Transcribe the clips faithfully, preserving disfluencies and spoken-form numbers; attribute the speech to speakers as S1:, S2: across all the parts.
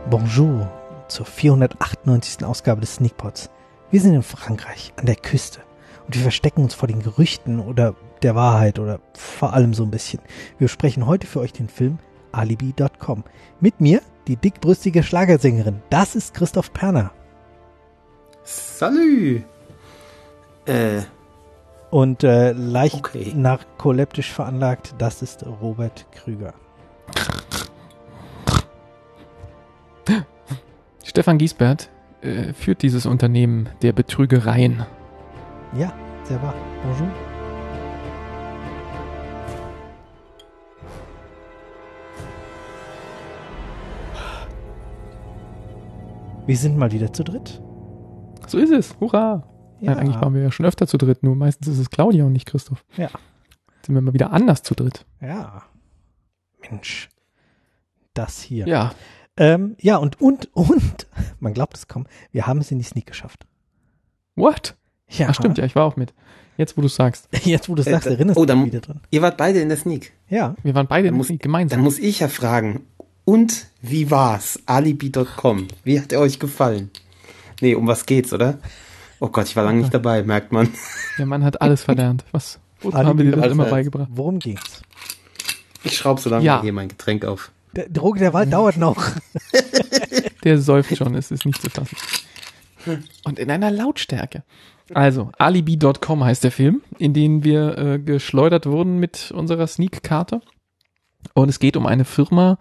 S1: Bonjour zur vierhundertachtundneunzigsten Ausgabe des Sneakpods. Wir sind in Frankreich, an der Küste. Und wir verstecken uns vor den Gerüchten oder der Wahrheit oder vor allem so ein bisschen. Wir besprechen heute für euch den Film Alibi Punkt com. Mit mir die dickbrüstige Schlagersängerin. Das ist Christoph Perner.
S2: Salü! Äh.
S1: Und äh, leicht
S2: okay.
S1: narkoleptisch veranlagt, das ist Robert Krüger.
S3: Stefan Giesbert äh, führt dieses Unternehmen der Betrügereien.
S1: Ja, sehr wahr. Bonjour. Wir sind mal wieder zu dritt.
S3: So ist es. Hurra!
S1: Ja.
S3: Nein, eigentlich waren wir ja schon öfter zu dritt, nur meistens ist es Claudia und nicht Christoph.
S1: Ja.
S3: Jetzt sind wir mal wieder anders zu dritt.
S1: Ja. Mensch. Das hier.
S3: Ja.
S1: Ähm, ja, und, und, und, man glaubt es kaum, wir haben es in die Sneak geschafft.
S3: What?
S1: Ja.
S3: Ach stimmt, ja, ich war auch mit. Jetzt, wo du es sagst.
S1: Jetzt, wo du es
S2: Äh,
S1: sagst,
S2: da-
S1: erinnerst
S2: oh,
S1: du dich
S2: dann-
S1: wieder dran.
S2: Ihr wart beide in der Sneak.
S1: Ja.
S3: Wir waren beide
S2: Dann muss,
S3: gemeinsam.
S2: dann muss ich ja fragen. Und wie war's? Alibi Punkt com. Wie hat er euch gefallen? Nee, um was geht's, oder? Oh Gott, ich war lange nicht dabei, merkt man.
S3: Der Mann hat alles verlernt. Was? Wozu
S1: Alibi
S3: haben wir dir das
S2: alles
S3: immer
S2: verlernt.
S3: beigebracht?
S1: Worum ging's?
S2: Ich schraube so lange
S3: Ja.
S2: hier mein Getränk auf.
S1: Der Droge der Wald dauert noch.
S3: Der säuft schon, es ist nicht zu fassen. Und in einer Lautstärke. Also, Alibi Punkt com heißt der Film, in den wir äh, geschleudert wurden mit unserer Sneak-Karte. Und es geht um eine Firma,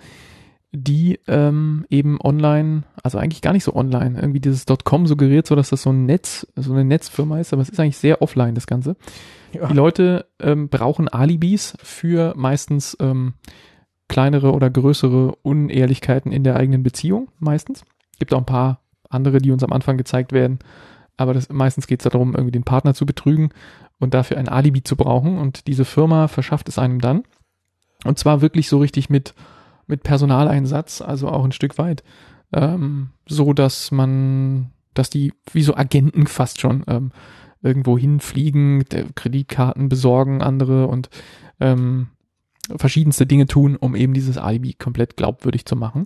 S3: die ähm, eben online, also eigentlich gar nicht so online, irgendwie dieses .com suggeriert, so dass das so ein Netz, so eine Netzfirma ist, aber es ist eigentlich sehr offline, das Ganze.
S1: Ja.
S3: Die Leute ähm, brauchen Alibis für meistens ähm, kleinere oder größere Unehrlichkeiten in der eigenen Beziehung, meistens. Gibt auch ein paar andere, die uns am Anfang gezeigt werden, aber das, meistens geht es darum, irgendwie den Partner zu betrügen und dafür ein Alibi zu brauchen, und diese Firma verschafft es einem dann. Und zwar wirklich so richtig mit, mit Personaleinsatz, also auch ein Stück weit, ähm, so dass man, dass die wie so Agenten fast schon ähm, irgendwo hinfliegen, der Kreditkarten besorgen, andere und ähm, verschiedenste Dinge tun, um eben dieses Alibi komplett glaubwürdig zu machen.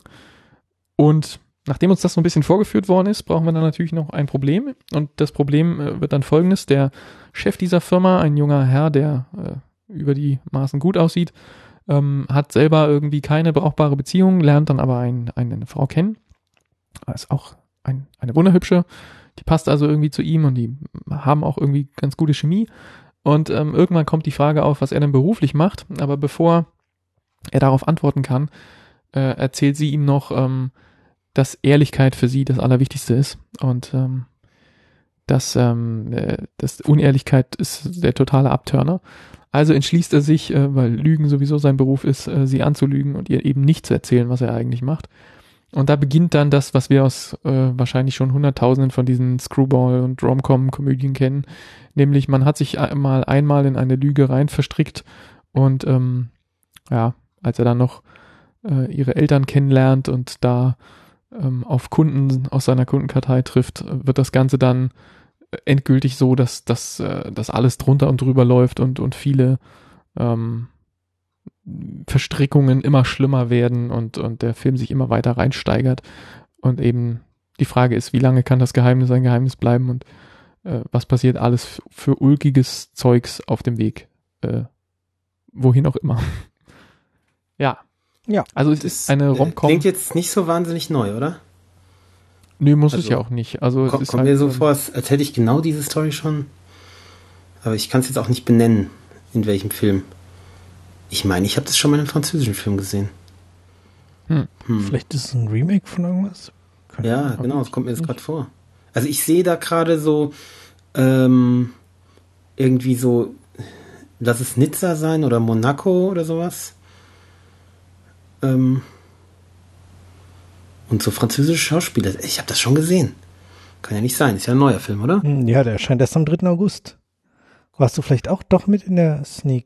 S3: Und nachdem uns das so ein bisschen vorgeführt worden ist, brauchen wir dann natürlich noch ein Problem. Und das Problem äh, wird dann folgendes: Der Chef dieser Firma, ein junger Herr, der äh, über die Maßen gut aussieht, ähm, hat selber irgendwie keine brauchbare Beziehung, lernt dann aber ein, eine Frau kennen. Ist auch ein, eine wunderhübsche. Die passt also irgendwie zu ihm und die haben auch irgendwie ganz gute Chemie. Und ähm, irgendwann kommt die Frage auf, was er denn beruflich macht. Aber bevor er darauf antworten kann, äh, erzählt sie ihm noch, ähm, dass Ehrlichkeit für sie das Allerwichtigste ist. Und ähm, dass, ähm, äh, dass Unehrlichkeit ist der totale Abturner. Also entschließt er sich, äh, weil Lügen sowieso sein Beruf ist, äh, sie anzulügen und ihr eben nicht zu erzählen, was er eigentlich macht. Und da beginnt dann das, was wir aus äh, wahrscheinlich schon Hunderttausenden von diesen Screwball- und Rom-Com-Komödien kennen. Nämlich, man hat sich einmal, einmal in eine Lüge rein verstrickt und ähm, ja, als er dann noch äh, ihre Eltern kennenlernt und da ähm, auf Kunden aus seiner Kundenkartei trifft, wird das Ganze dann endgültig so, dass, dass, äh, dass alles drunter und drüber läuft und, und viele ähm, Verstrickungen immer schlimmer werden und, und der Film sich immer weiter reinsteigert. Und eben die Frage ist, wie lange kann das Geheimnis ein Geheimnis bleiben und äh, was passiert alles f- für ulkiges Zeugs auf dem Weg, äh, wohin auch immer. Ja.
S1: Ja.
S3: Also es
S2: Das
S3: ist eine Rom-Com.
S2: Klingt jetzt nicht so wahnsinnig neu, oder?
S3: Nö, muss es
S2: also,
S3: ja auch nicht. Also es
S2: Komm,
S3: ist
S2: kommt
S3: halt,
S2: mir so
S3: ähm,
S2: vor, als, als hätte ich genau diese Story schon. Aber ich kann es jetzt auch nicht benennen, in welchem Film. Ich meine, ich habe das schon mal in einem französischen Film gesehen.
S3: Hm.
S2: Hm.
S1: Vielleicht ist es ein Remake von irgendwas? Könnte
S2: Ja,
S1: man-
S2: genau, das kommt mir jetzt gerade vor. Also ich sehe da gerade so ähm, irgendwie so, lass es Nizza sein oder Monaco oder sowas. Ähm, und so französische Schauspieler. Ich habe das schon gesehen. Kann ja nicht sein, ist ja ein neuer Film, oder?
S1: Hm, Ja, der erscheint erst am dritten August. Warst du vielleicht auch doch mit in der Sneak?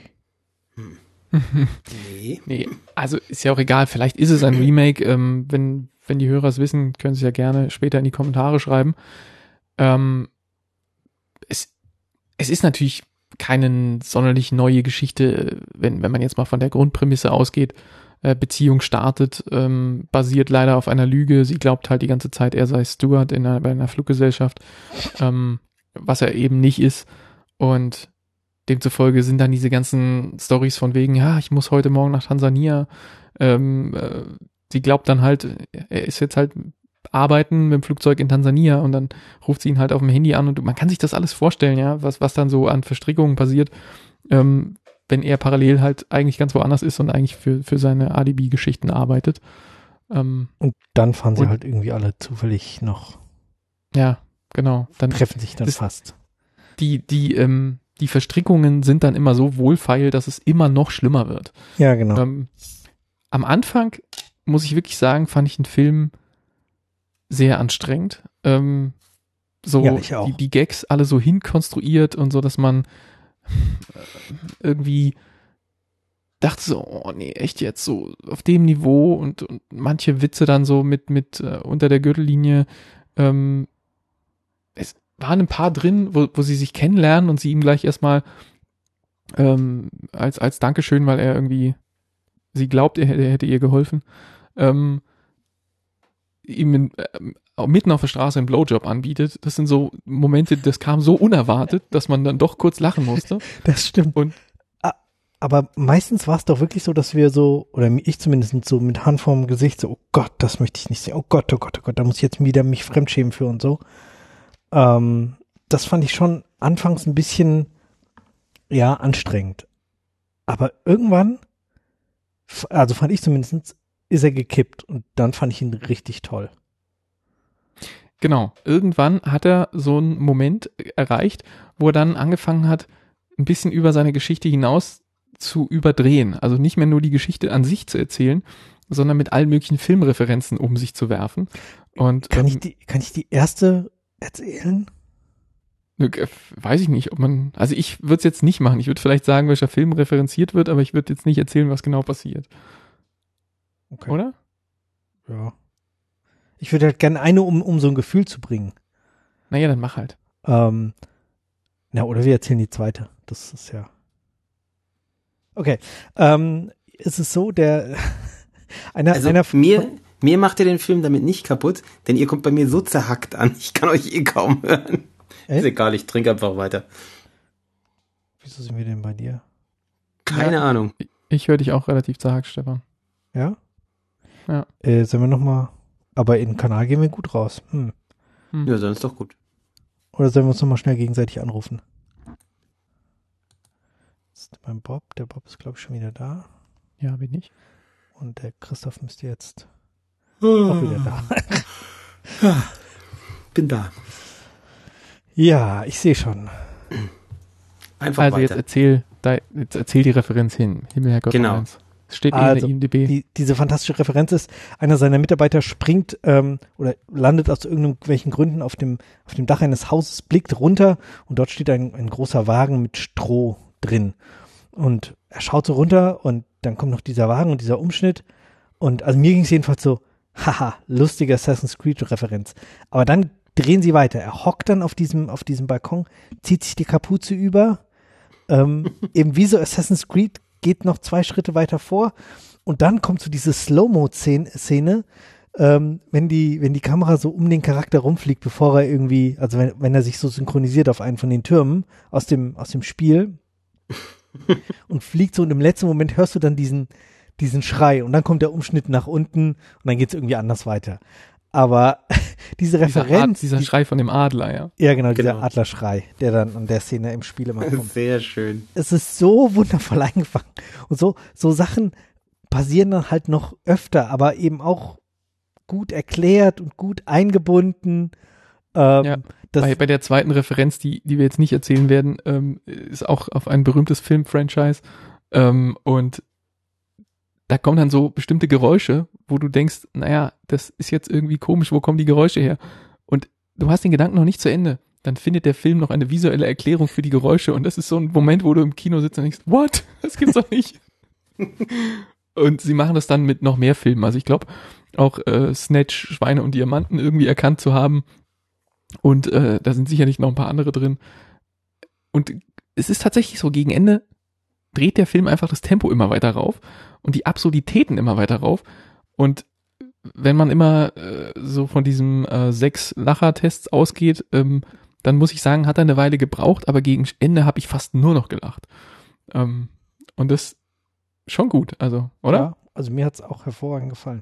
S2: Nee.
S3: Nee, also ist ja auch egal, vielleicht ist es ein Remake. Ähm, wenn, wenn die Hörer es wissen, können sie ja gerne später in die Kommentare schreiben. Ähm, es, es ist natürlich keine sonderlich neue Geschichte, wenn, wenn man jetzt mal von der Grundprämisse ausgeht. äh, Beziehung startet, ähm, basiert leider auf einer Lüge. Sie glaubt halt die ganze Zeit, er sei Steward in einer, bei einer Fluggesellschaft, ähm, was er eben nicht ist. Und demzufolge sind dann diese ganzen Storys von wegen, ja, ich muss heute Morgen nach Tansania. Ähm, äh, sie glaubt dann halt, er ist jetzt halt arbeiten mit dem Flugzeug in Tansania und dann ruft sie ihn halt auf dem Handy an und man kann sich das alles vorstellen, ja, was, was dann so an Verstrickungen passiert, ähm, wenn er parallel halt eigentlich ganz woanders ist und eigentlich für, für seine Alibi-Geschichten arbeitet. Ähm,
S1: und dann fahren sie
S3: und,
S1: halt irgendwie alle zufällig noch.
S3: Ja, genau. Dann
S1: treffen sich dann
S3: das,
S1: fast.
S3: Die, die, ähm, die Verstrickungen sind dann immer so wohlfeil, dass es immer noch schlimmer wird.
S1: Ja, genau.
S3: Ähm, am Anfang, muss ich wirklich sagen, fand ich den Film sehr anstrengend. Ähm, so
S1: ja, ich auch.
S3: Die, die Gags alle so hinkonstruiert und so, dass man irgendwie dachte so, oh nee, echt jetzt so auf dem Niveau und, und manche Witze dann so mit, mit äh, unter der Gürtellinie. Ähm, es waren ein paar drin, wo, wo sie sich kennenlernen und sie ihm gleich erstmal ähm, als, als Dankeschön, weil er irgendwie sie glaubt, er, er hätte ihr geholfen, ähm, ihm in, äh, mitten auf der Straße einen Blowjob anbietet. Das sind so Momente, das kam so unerwartet, dass man dann doch kurz lachen musste.
S1: Das stimmt.
S3: Und
S1: aber meistens war es doch wirklich so, dass wir so, oder ich zumindest so mit Hand vorm Gesicht so, oh Gott, das möchte ich nicht sehen. Oh Gott, oh Gott, oh Gott, da muss ich jetzt wieder mich fremdschämen für und so. Ähm, das fand ich schon anfangs ein bisschen, ja, anstrengend. Aber irgendwann, also fand ich zumindest, ist er gekippt und dann fand ich ihn richtig toll.
S3: Genau, irgendwann hat er so einen Moment erreicht, wo er dann angefangen hat, ein bisschen über seine Geschichte hinaus zu überdrehen. Also nicht mehr nur die Geschichte an sich zu erzählen, sondern mit allen möglichen Filmreferenzen um sich zu werfen. Und
S1: kann
S3: ähm,
S1: ich die, kann ich die erste erzählen?
S3: Weiß ich nicht, ob man, also ich würde es jetzt nicht machen. Ich würde vielleicht sagen, welcher Film referenziert wird, aber ich würde jetzt nicht erzählen, was genau passiert.
S1: Okay.
S3: Oder?
S1: Ja. Ich würde halt gerne eine, um, um so ein Gefühl zu bringen.
S3: Naja, dann mach halt.
S1: Ähm, na, oder wir erzählen die zweite. Das ist ja. Okay. Ähm, ist es so, der einer,
S2: also
S1: einer
S2: mir, mir macht ihr den Film damit nicht kaputt, denn ihr kommt bei mir so zerhackt an. Ich kann euch eh kaum hören. Äh? Ist egal, ich trinke einfach weiter.
S1: Wieso sind wir denn bei dir?
S2: Keine
S3: ja,
S2: Ahnung.
S3: Ich höre dich auch relativ zerhackt, Stefan.
S1: Ja?
S3: Ja.
S1: Äh, sollen wir nochmal, aber in den Kanal gehen wir gut raus. Hm.
S2: Hm. Ja, dann ist doch gut.
S1: Oder sollen wir uns nochmal schnell gegenseitig anrufen? Das ist mein Bob. Der Bob ist, glaube ich, schon wieder da.
S3: Ja, bin ich.
S1: Und der Christoph müsste jetzt auch wieder da.
S2: Bin da.
S1: Ja, ich sehe schon.
S2: Einfach
S3: also
S2: weiter.
S3: jetzt erzähl, da, jetzt erzähl die Referenz hin. Himmel, Herrgott.
S2: Genau.
S3: Es steht eh
S1: Also,
S3: in der I M D B.
S1: Die, diese fantastische Referenz ist, einer seiner Mitarbeiter springt ähm, oder landet aus irgendwelchen Gründen auf dem, auf dem Dach eines Hauses, blickt runter und dort steht ein, ein großer Wagen mit Stroh drin. Und er schaut so runter und dann kommt noch dieser Wagen und dieser Umschnitt. Und also mir ging es jedenfalls so, haha, lustige Assassin's Creed-Referenz. Aber dann drehen sie weiter. Er hockt dann auf diesem, auf diesem Balkon, zieht sich die Kapuze über, ähm, eben wie so Assassin's Creed, geht noch zwei Schritte weiter vor und dann kommt so diese Slow-Mo-Szene, ähm, wenn die, wenn die Kamera so um den Charakter rumfliegt, bevor er irgendwie, also wenn, wenn er sich so synchronisiert auf einen von den Türmen aus dem, aus dem Spiel und fliegt so und im letzten Moment hörst du dann diesen, diesen Schrei und dann kommt der Umschnitt nach unten und dann geht es irgendwie anders weiter. Aber diese Referenz.
S3: Dieser, Ad, dieser Schrei von dem Adler, ja.
S1: Ja, genau, dieser
S2: Genau.
S1: Adlerschrei, der dann an der Szene im Spiel immer kommt.
S2: Sehr schön.
S1: Es ist so wundervoll eingefangen. Und so, so Sachen passieren dann halt noch öfter, aber eben auch gut erklärt und gut eingebunden. Ähm,
S3: Ja,
S1: das,
S3: bei, bei der zweiten Referenz, die, die wir jetzt nicht erzählen werden, ähm, ist auch auf ein berühmtes Film-Franchise. Ähm, und da kommen dann so bestimmte Geräusche, wo du denkst, naja, das ist jetzt irgendwie komisch, wo kommen die Geräusche her? Und du hast den Gedanken noch nicht zu Ende. Dann findet der Film noch eine visuelle Erklärung für die Geräusche und das ist so ein Moment, wo du im Kino sitzt und denkst, what? Das gibt's doch nicht. Und sie machen das dann mit noch mehr Filmen. Also ich glaube, auch äh, Snatch, Schweine und Diamanten irgendwie erkannt zu haben. Und äh, da sind sicherlich noch ein paar andere drin. Und es ist tatsächlich so, gegen Ende dreht der Film einfach das Tempo immer weiter rauf und die Absurditäten immer weiter rauf. Und wenn man immer äh, so von diesem äh, sechs Lacher-Tests ausgeht, ähm, dann muss ich sagen, hat er eine Weile gebraucht, aber gegen Ende habe ich fast nur noch gelacht. Ähm, und das schon gut, also, oder?
S1: Ja, also mir hat es auch hervorragend gefallen.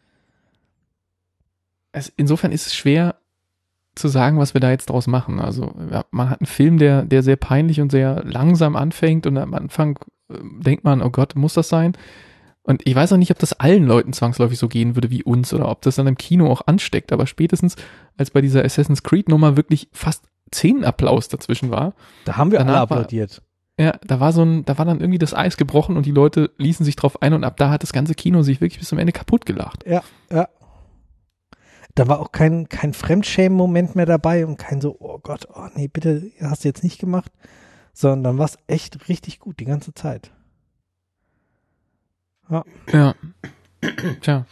S3: Es, insofern ist es schwer zu sagen, was wir da jetzt draus machen. Also ja, man hat einen Film, der, der sehr peinlich und sehr langsam anfängt und am Anfang äh, denkt man, oh Gott, muss das sein? Und ich weiß auch nicht, ob das allen Leuten zwangsläufig so gehen würde wie uns oder ob das dann im Kino auch ansteckt, aber spätestens als bei dieser Assassin's Creed Nummer wirklich fast Szenenapplaus dazwischen war.
S1: Da haben wir alle
S3: Danach
S1: applaudiert.
S3: War, ja, da war so ein, da war dann irgendwie das Eis gebrochen und die Leute ließen sich drauf ein und ab da hat das ganze Kino sich wirklich bis zum Ende kaputt gelacht.
S1: Ja, ja. Da war auch kein, kein Fremdschämen-Moment mehr dabei und kein so, oh Gott, oh nee, bitte, hast du jetzt nicht gemacht, sondern dann war es echt richtig gut die ganze Zeit. Ja.
S3: Ja. Tja.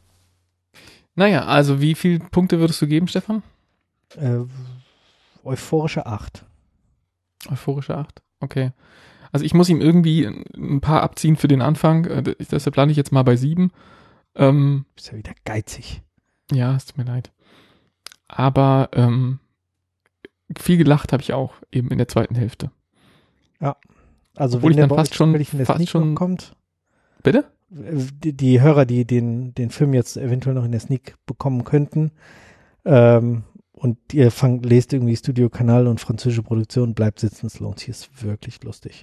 S3: Naja, also wie viele Punkte würdest du geben, Stefan?
S1: Äh, euphorische acht.
S3: Euphorische acht, okay. Also ich muss ihm irgendwie ein paar abziehen für den Anfang, deshalb lande ich jetzt mal bei sieben. Ähm,
S1: Bist ja wieder geizig.
S3: Ja, es tut mir leid. Aber ähm, viel gelacht habe ich auch eben in der zweiten Hälfte.
S1: Ja. Also
S3: Obwohl
S1: wenn
S3: ich
S1: der
S3: dann
S1: bei
S3: fast
S1: euch
S3: schon-
S1: zufällig in der
S3: fast
S1: Sneak
S3: schon-
S1: noch kommt,
S3: Bitte?
S1: die, die Hörer, die den, den Film jetzt eventuell noch in der Sneak bekommen könnten, ähm, und ihr fangt, lest irgendwie Studio-Kanal und französische Produktion, bleibt sitzen, es lohnt sich, ist wirklich lustig.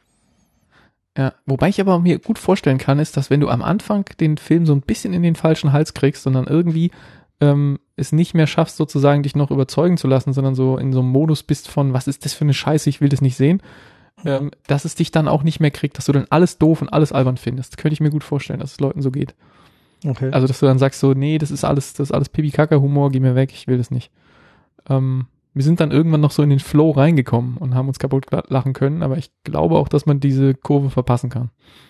S3: Ja, wobei ich aber mir gut vorstellen kann, ist, dass wenn du am Anfang den Film so ein bisschen in den falschen Hals kriegst, sondern irgendwie ähm, es nicht mehr schaffst, sozusagen dich noch überzeugen zu lassen, sondern so in so einem Modus bist von, was ist das für eine Scheiße, ich will das nicht sehen, ähm, dass es dich dann auch nicht mehr kriegt, dass du dann alles doof und alles albern findest. Könnte ich mir gut vorstellen, dass es Leuten so geht.
S1: Okay.
S3: Also, dass du dann sagst so, nee, das ist alles, das ist alles Pipi-Kaka-Humor, geh mir weg, ich will das nicht. Ähm, wir sind dann irgendwann noch so in den Flow reingekommen und haben uns kaputt lachen können, aber ich glaube auch, dass man diese Kurve verpassen kann.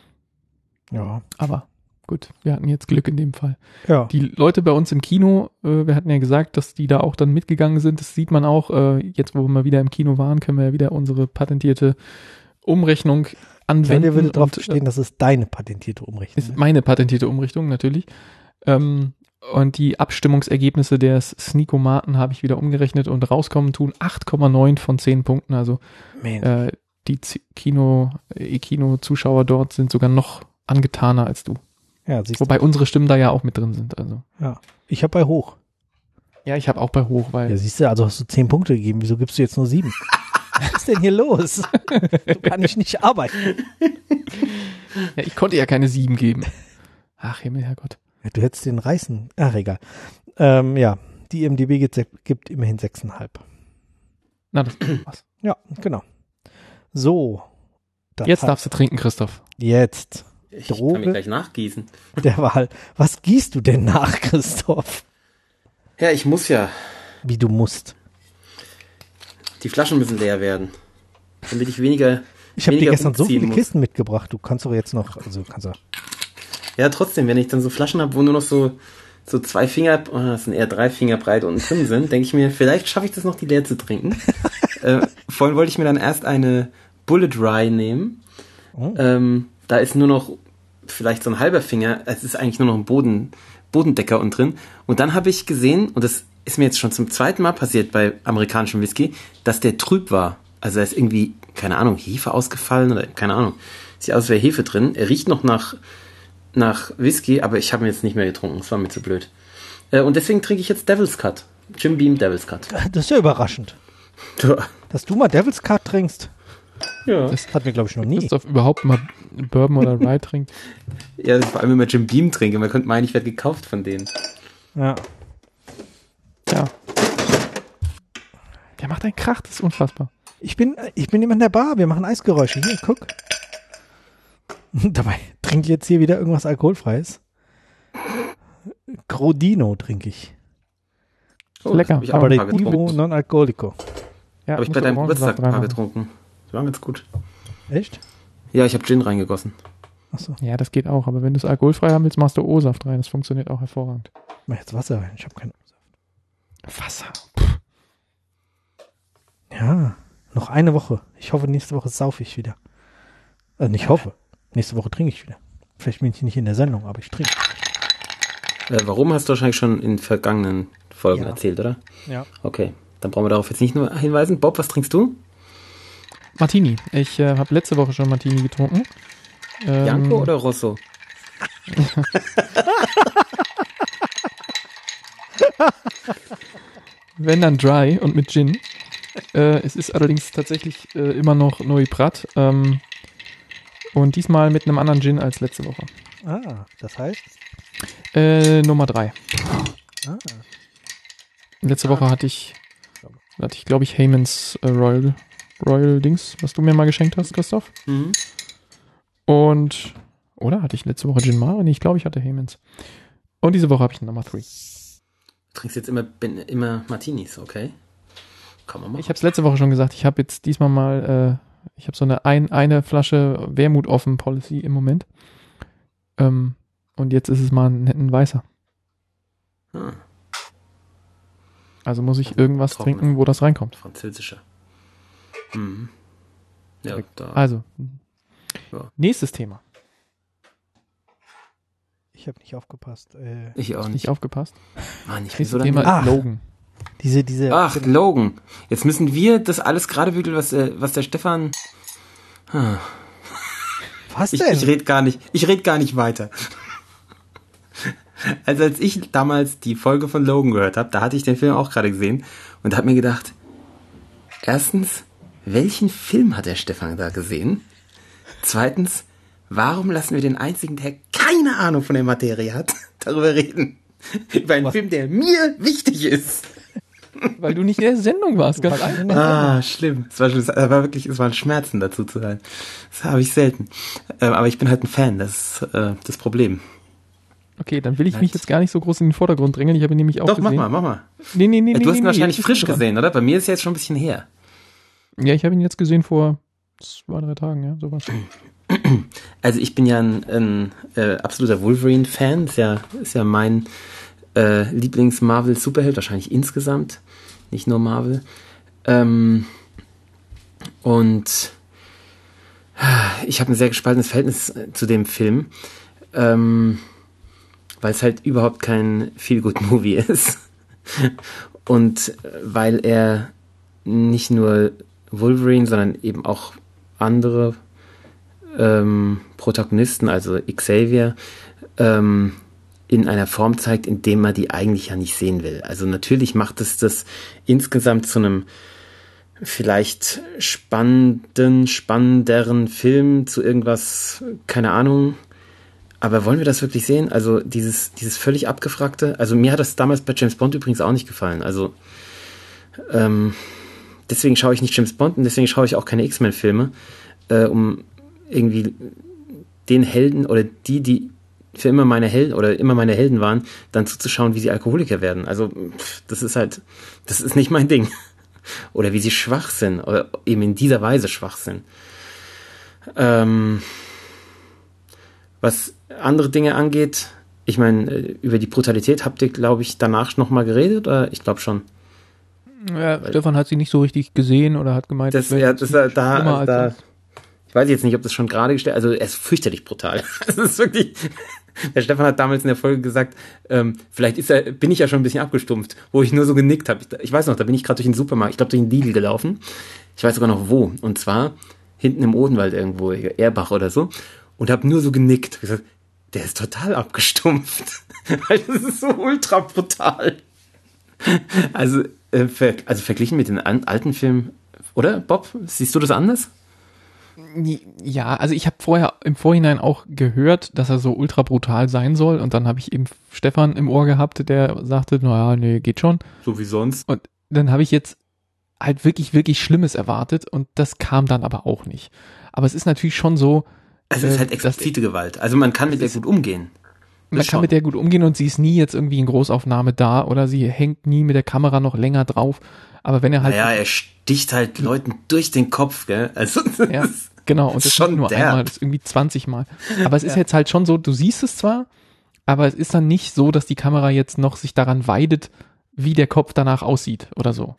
S1: Ja.
S3: Aber gut, wir hatten jetzt Glück in dem Fall.
S1: Ja.
S3: Die Leute bei uns im Kino, äh, wir hatten ja gesagt, dass die da auch dann mitgegangen sind. Das sieht man auch, äh, jetzt wo wir mal wieder im Kino waren, können wir ja wieder unsere patentierte Umrechnung anwenden.
S1: Claudia würde darauf
S3: und,
S1: bestehen, dass es deine patentierte Umrechnung
S3: ist meine patentierte Umrichtung, natürlich. Ähm, und die Abstimmungsergebnisse des Sneakomaten habe ich wieder umgerechnet und rauskommen tun acht Komma neun von zehn Punkten. Also
S1: Mensch.
S3: äh, die Z- Kino, E-Kino-Zuschauer dort sind sogar noch angetaner als du.
S1: Ja, siehst
S3: Wobei unsere Stimmen da ja auch mit drin sind. Also
S1: du. Ja. Ich habe bei hoch.
S3: ja, ich habe auch bei hoch, weil
S1: Ja, siehst du, also hast du zehn Punkte gegeben. Wieso gibst du jetzt nur sieben? Was ist denn hier los? So kann ich nicht arbeiten.
S3: ja, ich konnte ja keine sieben geben. Ach, Himmel, Herrgott.
S1: Ja, du hättest den reißen. Ach, egal. Ähm, ja, die I M D B gibt, gibt immerhin sechs Komma fünf.
S3: Na, das ist was.
S1: Ja, genau. So. Das
S3: Jetzt
S1: hat-
S3: darfst du trinken, Christoph.
S1: Jetzt.
S2: Ich
S1: Droge?
S2: kann mich gleich nachgießen.
S1: Der Wahl. Was gießt du denn nach, Christoph?
S2: Ja, ich muss ja.
S1: Wie du musst.
S2: Die Flaschen müssen leer werden. Damit ich weniger.
S1: Ich habe dir
S2: weniger
S1: gestern so
S2: umziehen
S1: viele
S2: muss.
S1: Kisten mitgebracht. Du kannst doch jetzt noch, also kannst du.
S2: Ja, trotzdem, wenn ich dann so Flaschen habe, wo nur noch so, so zwei Finger, oh, das sind eher drei Finger breit unten drin sind, denke ich mir, vielleicht schaffe ich das noch, die leer zu trinken. äh, vorhin wollte ich mir dann erst eine Bullet Rye nehmen.
S1: Oh.
S2: Ähm, da ist nur noch vielleicht so ein halber Finger, es ist eigentlich nur noch ein Boden, Bodendecker unten drin. Und dann habe ich gesehen, und das ist mir jetzt schon zum zweiten Mal passiert bei amerikanischem Whisky, dass der trüb war. Also da ist irgendwie, keine Ahnung, Hefe ausgefallen oder keine Ahnung. Sieht aus, als wäre Hefe drin. Er riecht noch nach, nach Whisky, aber ich habe ihn jetzt nicht mehr getrunken. Das war mir zu blöd. Äh, und deswegen trinke ich jetzt Devil's Cut. Jim Beam Devil's Cut.
S1: Das ist ja überraschend. Dass du mal Devil's Cut trinkst,
S2: Ja.
S3: Das
S1: hatten wir, glaube ich, noch nie.
S3: Christoph überhaupt mal Bourbon oder Rye trinkt.
S2: Ja, vor allem, wenn man Jim Beam trinke. Man könnte meinen, ich werde gekauft von denen.
S1: Ja.
S3: Ja. Der macht einen Krach, das ist unfassbar.
S1: Ich bin, ich bin immer in der Bar. Wir machen Eisgeräusche. Hier, guck. Dabei trinke ich jetzt hier wieder irgendwas Alkoholfreies. Grodino trinke ich.
S2: Oh,
S3: Lecker.
S2: das hab ich auch
S1: Aber
S2: ein
S1: der
S2: paar
S1: Ivo
S2: getrunken.
S1: non alcoholico.
S3: Ja,
S2: Habe ich
S3: musst
S2: bei
S3: du
S2: deinem
S3: Orangensaft
S2: Geburtstag ein paar
S3: reinmachen.
S2: getrunken. Die waren ganz gut.
S1: Echt?
S2: Ja, ich habe Gin reingegossen.
S1: Achso.
S3: Ja, das geht auch, aber wenn du es alkoholfrei haben willst, machst du O-Saft rein. Das funktioniert auch hervorragend.
S1: Mach jetzt Wasser rein. Ich habe keinen.
S3: Wasser.
S1: Ja, noch eine Woche. Ich hoffe, nächste Woche saufe ich wieder. Also ich hoffe. Nächste Woche trinke ich wieder. Vielleicht bin ich nicht in der Sendung, aber ich trinke.
S2: Äh, warum hast du wahrscheinlich schon in vergangenen Folgen
S1: Ja.
S2: erzählt, oder?
S1: Ja.
S2: Okay, dann brauchen wir darauf jetzt nicht nur hinweisen. Bob, was trinkst du?
S3: Martini. Ich äh, habe letzte Woche schon Martini getrunken. Ähm,
S2: Bianco oder Rosso?
S3: Wenn dann dry und mit Gin. Äh, es ist allerdings tatsächlich äh, immer noch Noy Prat. Ähm, und diesmal mit einem anderen Gin als letzte Woche.
S1: Ah, das heißt?
S3: Äh, Nummer drei.
S1: Ah.
S3: Letzte Woche hatte ich, hatte ich glaube ich, Heymans äh, Royal, Royal Dings, was du mir mal geschenkt hast, Christoph.
S2: Mhm.
S3: Und, oder hatte ich letzte Woche Gin Mare? Nee, ich glaube, ich hatte Heymans. Und diese Woche habe ich Nummer drei.
S2: Du trinkst jetzt immer, immer Martinis, okay? Kann man machen.
S3: Ich habe es letzte Woche schon gesagt, ich habe jetzt diesmal mal, äh, ich habe so eine ein, eine Flasche Wermut offen Policy im Moment. Ähm, und jetzt ist es mal ein, ein weißer.
S2: Ah,
S3: Also muss ich irgendwas
S2: Trockene.
S3: trinken, wo das reinkommt.
S2: französischer. Mhm. Ja, da.
S3: Also,
S2: Ja.
S3: nächstes Thema.
S1: Ich habe nicht aufgepasst. Äh,
S2: Ich auch
S3: Nicht
S2: nicht.
S3: aufgepasst.
S2: Mann, ich bin
S3: Nächstes
S2: so
S3: Thema
S2: lange.
S3: ist Logan.
S1: diese, diese.
S2: Ach, Logan. Jetzt müssen wir das alles gerade bügeln, was, äh, was der Stefan.
S1: Was
S2: Ich,
S1: denn?
S2: ich rede gar nicht. Ich rede gar nicht weiter. Also als ich damals die Folge von Logan gehört habe, da hatte ich den Film auch gerade gesehen und habe mir gedacht, erstens, welchen Film hat der Stefan da gesehen? Zweitens, warum lassen wir den einzigen, der keine Ahnung von der Materie hat, darüber reden? Über einen
S1: Was?
S2: Film, der mir wichtig ist.
S3: Weil du nicht in der Sendung warst, ganz einfach.
S2: Ah, schlimm. Es war, es war wirklich, es waren Schmerzen dazu zu hören. Das habe ich selten. Ähm, aber ich bin halt ein Fan, das ist äh, das Problem.
S3: Okay, dann will ich mich jetzt gar nicht so groß in den Vordergrund drängen. Ich habe ihn nämlich auch
S2: Doch,
S3: gesehen.
S2: mach mal, mach mal.
S3: Nee, nee, nee,
S2: Äh,
S3: nee,
S2: du hast
S3: nee,
S2: ihn
S3: nee,
S2: wahrscheinlich
S3: jetzt bist
S2: frisch
S3: du dran.
S2: gesehen, oder? Bei mir ist es jetzt schon ein bisschen her.
S3: Ja, ich habe ihn jetzt gesehen vor zwei, drei Tagen, ja, sowas.
S2: Also ich bin ja ein, ein äh, absoluter Wolverine-Fan. Ist ja, ist ja mein äh, Lieblings-Marvel-Superheld, wahrscheinlich insgesamt, nicht nur Marvel. Ähm, und ich habe ein sehr gespaltenes Verhältnis äh, zu dem Film, ähm, weil es halt überhaupt kein Feel-Good-Movie ist. Und äh, weil er nicht nur Wolverine, sondern eben auch andere ähm, Protagonisten, also Xavier, ähm, in einer Form zeigt, in dem man die eigentlich ja nicht sehen will. Also natürlich macht es das insgesamt zu einem vielleicht spannenden, spannenderen Film, zu irgendwas, keine Ahnung. Aber wollen wir das wirklich sehen? Also dieses, dieses völlig abgefragte, also mir hat das damals bei James Bond übrigens auch nicht gefallen. Also ähm, deswegen schaue ich nicht James Bond und deswegen schaue ich auch keine X-Men-Filme, äh, um irgendwie den Helden oder die, die für immer meine Helden oder immer meine Helden waren, dann zuzuschauen, wie sie Alkoholiker werden. Also pff, das ist halt, das ist nicht mein Ding. Oder wie sie schwach sind oder eben in dieser Weise schwach sind. Ähm, was andere Dinge angeht, ich meine, über die Brutalität habt ihr, glaube ich, danach nochmal geredet, oder? Ich glaube schon.
S3: Ja, Stefan hat sie nicht so richtig gesehen oder hat gemeint,
S2: Das,
S3: wäre
S2: ja,
S3: jetzt
S2: das,
S3: nicht
S2: da,
S3: schlimmer als
S2: da,
S3: das.
S2: ich weiß jetzt nicht, ob das schon gerade gestellt, also er ist fürchterlich brutal. Es ist wirklich, der Stefan hat damals in der Folge gesagt, ähm, vielleicht ist er, bin ich ja schon ein bisschen abgestumpft, wo ich nur so genickt habe. Ich, ich weiß noch, da bin ich gerade durch den Supermarkt, ich glaube durch den Lidl gelaufen. Ich weiß sogar noch wo. Und zwar hinten im Odenwald irgendwo, Erbach oder so. Und habe nur so genickt. Ich gesagt, der ist total abgestumpft. Weil das ist so ultra brutal. Also, äh, ver, also verglichen mit den an, alten Filmen, oder Bob? Siehst du das anders?
S3: Ja, also ich habe vorher im Vorhinein auch gehört, dass er so ultra brutal sein soll und dann habe ich eben Stefan im Ohr gehabt, der sagte, naja, nee, geht schon.
S2: So wie sonst.
S3: Und dann habe ich jetzt halt wirklich, wirklich Schlimmes erwartet und das kam dann aber auch nicht. Aber es ist natürlich schon so.
S2: Also es ist
S3: äh,
S2: halt explizite Gewalt. Also man kann mit der gut umgehen.
S3: Man
S2: Das
S3: kann
S2: schon.
S3: mit der gut umgehen und sie ist nie jetzt irgendwie in Großaufnahme da oder sie hängt nie mit der Kamera noch länger drauf. Aber wenn er halt.
S2: Naja, er sticht halt Leuten durch den Kopf, gell? Also das
S3: Ja,
S2: ist,
S3: genau. Und
S2: das
S3: das
S2: ist
S3: ist nicht
S2: schon
S3: nur
S2: derb.
S3: einmal, das ist irgendwie zwanzig Mal. Aber es ist
S2: Ja.
S3: jetzt halt schon so, du siehst es zwar, aber es ist dann nicht so, dass die Kamera jetzt noch sich daran weidet, wie der Kopf danach aussieht oder so.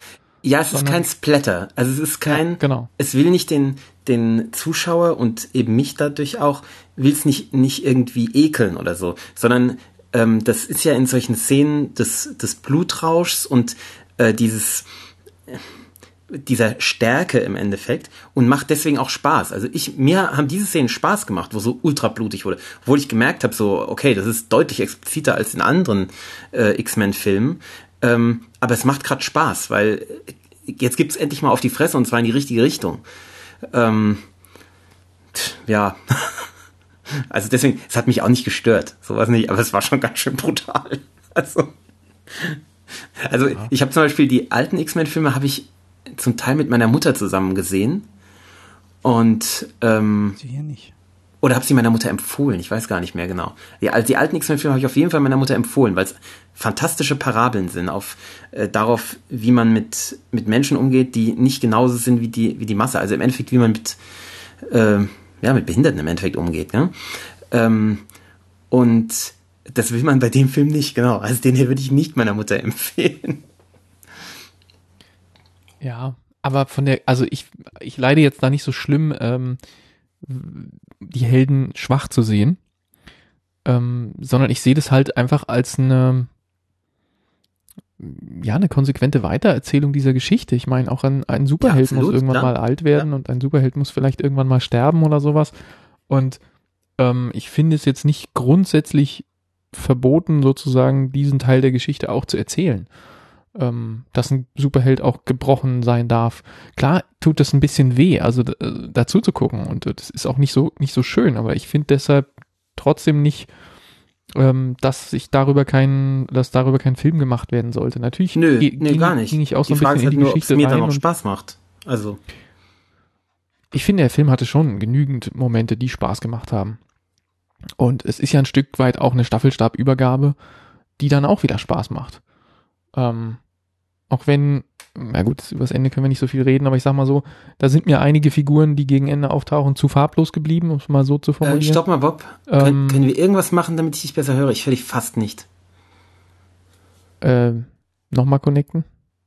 S2: Ja, es ist kein Splatter. Also es ist kein,
S3: ja, genau.
S2: Es will nicht den, den Zuschauer und eben mich dadurch auch, will es nicht, nicht irgendwie ekeln oder so, sondern ähm, das ist ja in solchen Szenen des, des Blutrauschs und äh, dieses, äh, dieser Stärke im Endeffekt und macht deswegen auch Spaß. Also ich, mir haben diese Szenen Spaß gemacht, wo so ultra blutig wurde, obwohl ich gemerkt habe, so, okay, das ist deutlich expliziter als in anderen äh, X-Men-Filmen. Ähm, aber es macht gerade Spaß, weil jetzt gibt's endlich mal auf die Fresse und zwar in die richtige Richtung. Ähm, ja, also deswegen, es hat mich auch nicht gestört, sowas nicht, aber es war schon ganz schön brutal. Also, also ja. Ich habe zum Beispiel die alten X-Men-Filme habe ich zum Teil mit meiner Mutter zusammen gesehen und ähm,
S1: Sie hier nicht.
S2: Oder habe sie meiner Mutter empfohlen, ich weiß gar nicht mehr genau. Die, die alten X-Men-Filme habe ich auf jeden Fall meiner Mutter empfohlen, weil es fantastische Parabeln sind auf äh, darauf, wie man mit mit Menschen umgeht, die nicht genauso sind wie die wie die Masse. Also im Endeffekt, wie man mit äh, ja mit Behinderten im Endeffekt umgeht. Ne? Ähm, und das will man bei dem Film nicht, genau. Also den hier würde ich nicht meiner Mutter empfehlen.
S3: Ja, aber von der, also ich ich leide jetzt da nicht so schlimm, ähm, die Helden schwach zu sehen, ähm, sondern ich sehe das halt einfach als eine, ja, eine konsequente Weitererzählung dieser Geschichte. Ich meine, auch ein, ein Superheld ja, absolut, muss irgendwann klar. mal alt werden ja. und ein Superheld muss vielleicht irgendwann mal sterben oder sowas. Und ähm, ich finde es jetzt nicht grundsätzlich verboten, sozusagen diesen Teil der Geschichte auch zu erzählen. Ähm, dass ein Superheld auch gebrochen sein darf. Klar tut das ein bisschen weh, also äh, dazu zu gucken und das ist auch nicht so nicht so schön, aber ich finde deshalb trotzdem nicht, ähm, dass sich darüber kein, dass darüber kein Film gemacht werden sollte. Natürlich
S2: Nö,
S3: ge-
S2: nee,
S3: ging,
S2: gar nicht.
S3: ging ich auch so
S2: die
S3: ein
S2: Frage
S3: bisschen in die
S2: nur,
S3: Geschichte
S2: ob es mir
S3: rein.
S2: dann auch
S3: und
S2: Spaß macht. Also
S3: ich finde, der Film hatte schon genügend Momente, die Spaß gemacht haben. Und es ist ja ein Stück weit auch eine Staffelstabübergabe, die dann auch wieder Spaß macht. Ähm, Auch wenn, na gut, über das Ende können wir nicht so viel reden, aber ich sag mal so, da sind mir einige Figuren, die gegen Ende auftauchen, zu farblos geblieben, um es mal so zu formulieren.
S2: Äh, stopp mal, Bob.
S3: Ähm,
S2: können, können wir irgendwas machen, damit ich dich besser höre? Ich höre dich fast nicht.
S3: Äh, nochmal connecten?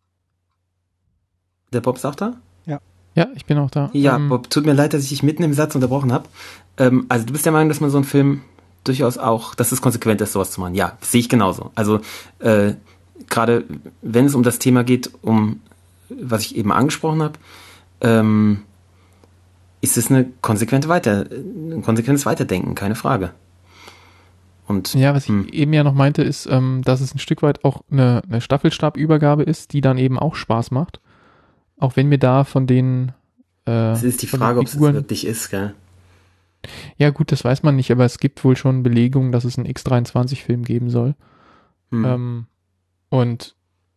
S2: Der Bob ist auch da?
S1: Ja.
S3: Ja, ich bin auch da.
S2: Ja,
S3: ähm,
S2: Bob, tut mir leid, dass ich dich mitten im Satz unterbrochen habe. Ähm, also du bist der Meinung, dass man so einen Film durchaus auch, dass es konsequent ist, sowas zu machen. Ja, sehe ich genauso. Also, äh, gerade wenn es um das Thema geht, um was ich eben angesprochen habe, ähm, ist es eine konsequente Weiter, ein konsequentes Weiterdenken, keine Frage. Und
S3: ja, was ich
S2: hm.
S3: eben ja noch meinte, ist, ähm, dass es ein Stück weit auch eine, eine Staffelstabübergabe ist, die dann eben auch Spaß macht. Auch wenn mir da von den äh,
S2: Es ist die Frage, ob es wirklich ist, gell?
S3: Ja gut, das weiß man nicht, aber es gibt wohl schon Belegungen, dass es einen X dreiundzwanzig-Film geben soll.
S2: Hm.
S3: Ähm, und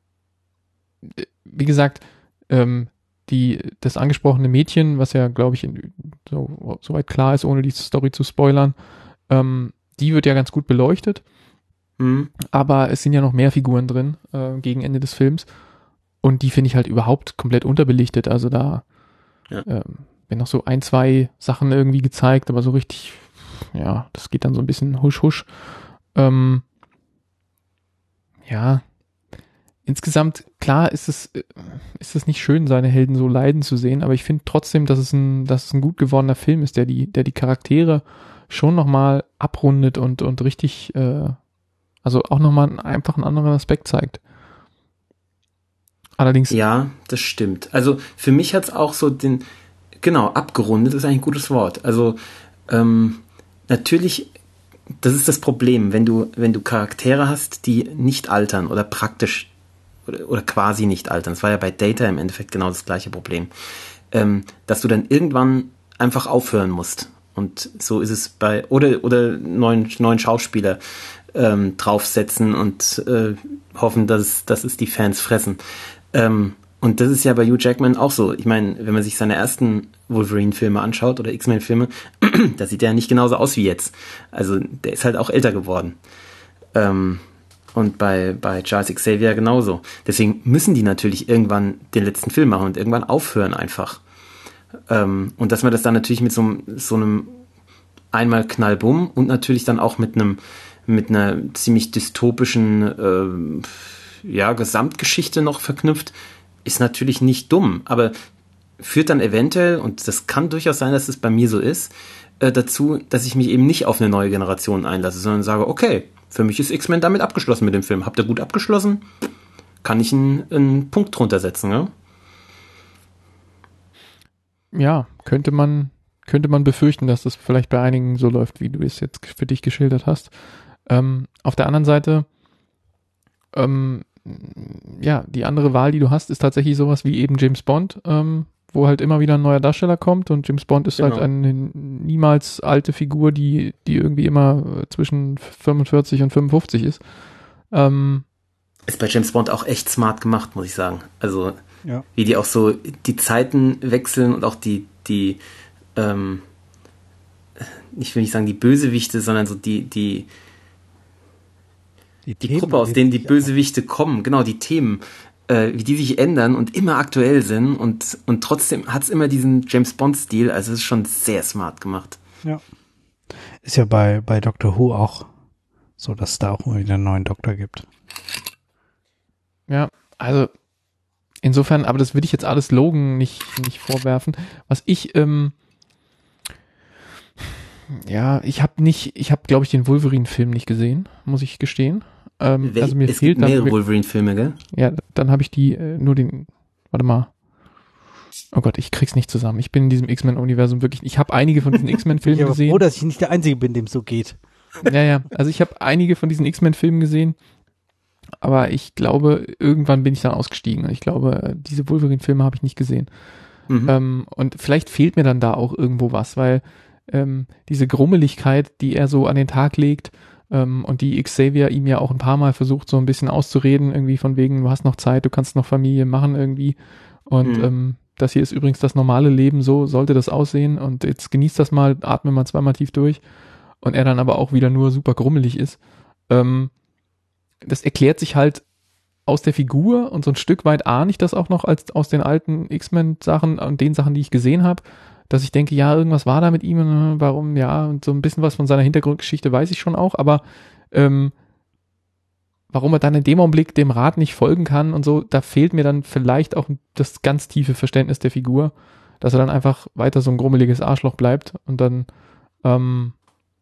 S3: wie gesagt, ähm, die, das angesprochene Mädchen, was ja, glaube ich, in, so, soweit klar ist, ohne die Story zu spoilern, ähm, die wird ja ganz gut beleuchtet.
S2: Hm.
S3: Aber es sind ja noch mehr Figuren drin äh, gegen Ende des Films. Und die finde ich halt überhaupt komplett unterbelichtet. Also da
S2: ja.
S3: ähm, werden noch so ein, zwei Sachen irgendwie gezeigt, aber so richtig, ja, das geht dann so ein bisschen husch husch. Ähm, ja, insgesamt, klar ist es, ist es nicht schön, seine Helden so leiden zu sehen, aber ich finde trotzdem, dass es ein, dass es ein gut gewordener Film ist, der die, der die Charaktere schon nochmal abrundet und, und richtig, äh, also auch nochmal einfach einen anderen Aspekt zeigt. Allerdings.
S2: Ja, das stimmt. Also für mich hat's auch so den, genau, abgerundet ist eigentlich ein gutes Wort. Also ähm, natürlich, das ist das Problem, wenn du, wenn du Charaktere hast, die nicht altern oder praktisch oder, oder quasi nicht altern. Das war ja bei Data im Endeffekt genau das gleiche Problem. Ähm, dass du dann irgendwann einfach aufhören musst. Und so ist es bei, oder, oder neuen, neuen Schauspieler ähm, draufsetzen und äh, hoffen, dass, dass es die Fans fressen. Ähm, und das ist ja bei Hugh Jackman auch so. Ich meine, wenn man sich seine ersten Wolverine-Filme anschaut oder X-Men-Filme, da sieht er nicht genauso aus wie jetzt. Also der ist halt auch älter geworden. Ähm, und bei, bei Charles Xavier genauso. Deswegen müssen die natürlich irgendwann den letzten Film machen und irgendwann aufhören einfach. Ähm, und dass man das dann natürlich mit so, so einem einmal Knallbumm und natürlich dann auch mit einem mit einer ziemlich dystopischen äh, ja, Gesamtgeschichte noch verknüpft, ist natürlich nicht dumm, aber führt dann eventuell, und das kann durchaus sein, dass es bei mir so ist, äh, dazu, dass ich mich eben nicht auf eine neue Generation einlasse, sondern sage, okay, für mich ist X-Men damit abgeschlossen mit dem Film. Habt ihr gut abgeschlossen? Kann ich einen, einen Punkt drunter setzen, ja?
S3: Ja, könnte man, könnte man befürchten, dass das vielleicht bei einigen so läuft, wie du es jetzt für dich geschildert hast. Ähm, auf der anderen Seite, ähm, ja, die andere Wahl, die du hast, ist tatsächlich sowas wie eben James Bond, ähm, wo halt immer wieder ein neuer Darsteller kommt und James Bond ist
S2: Genau.
S3: halt eine niemals alte Figur, die, die irgendwie immer zwischen fünfundvierzig und fünfundfünfzig ist. Ähm,
S2: Ist bei James Bond auch echt smart gemacht, muss ich sagen. Also,
S1: Ja.
S2: wie die auch so die Zeiten wechseln und auch die, die, ähm, ich will nicht sagen die Bösewichte, sondern so die, die, die
S1: Themen,
S2: Gruppe, aus denen die
S1: sich
S2: Bösewichte kommen, genau, die Themen, äh, wie die sich ändern und immer aktuell sind und, und trotzdem hat's immer diesen James Bond-Stil, also es ist schon sehr smart gemacht.
S1: Ja. Ist ja bei, bei Doctor Who auch so, dass es da auch immer wieder einen neuen Doktor gibt.
S3: Ja, also insofern, aber das würde ich jetzt alles Logan nicht, nicht vorwerfen. Was ich, ähm, ja, ich habe nicht, ich habe, glaube ich, den Wolverine-Film nicht gesehen, muss ich gestehen. Ähm,
S2: Wel-
S3: also mir
S2: es
S3: fehlt
S2: gibt mehrere
S3: dann,
S2: Wolverine-Filme, gell?
S3: ja, dann habe ich die, äh, nur den, warte mal. Oh Gott, ich krieg's nicht zusammen. Ich bin in diesem X-Men-Universum wirklich, ich habe einige von diesen
S1: Ich
S3: X-Men-Filmen
S1: bin aber
S3: gesehen.
S1: froh, dass ich nicht der Einzige bin, dem es so geht.
S3: Ja, ja, also ich habe einige von diesen X-Men-Filmen gesehen, aber ich glaube, irgendwann bin ich dann ausgestiegen. Ich glaube, diese Wolverine-Filme habe ich nicht gesehen.
S2: Mhm.
S3: Ähm, und vielleicht fehlt mir dann da auch irgendwo was, weil ähm, diese Grummeligkeit, die er so an den Tag legt ähm, und die Xavier ihm ja auch ein paar Mal versucht, so ein bisschen auszureden, irgendwie von wegen, du hast noch Zeit, du kannst noch Familie machen irgendwie. Und
S2: Mhm.
S3: ähm, das hier ist übrigens das normale Leben, so sollte das aussehen. Und jetzt genießt das mal, atme mal zweimal tief durch. Und er dann aber auch wieder nur super grummelig ist. Ähm, das erklärt sich halt aus der Figur und so ein Stück weit ahne ich das auch noch als aus den alten X-Men-Sachen und den Sachen, die ich gesehen habe, dass ich denke, ja, irgendwas war da mit ihm, und warum, ja, und so ein bisschen was von seiner Hintergrundgeschichte weiß ich schon auch, aber ähm, warum er dann in dem Augenblick dem Rat nicht folgen kann und so, da fehlt mir dann vielleicht auch das ganz tiefe Verständnis der Figur, dass er dann einfach weiter so ein grummeliges Arschloch bleibt und dann ähm,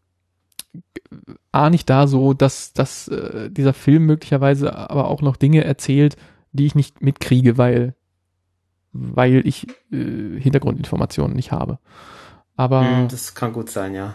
S3: ahne ich da so, dass, dass äh, dieser Film möglicherweise aber auch noch Dinge erzählt, die ich nicht mitkriege, weil weil ich äh, Hintergrundinformationen nicht habe. Aber
S2: Mhm, das kann gut sein, ja.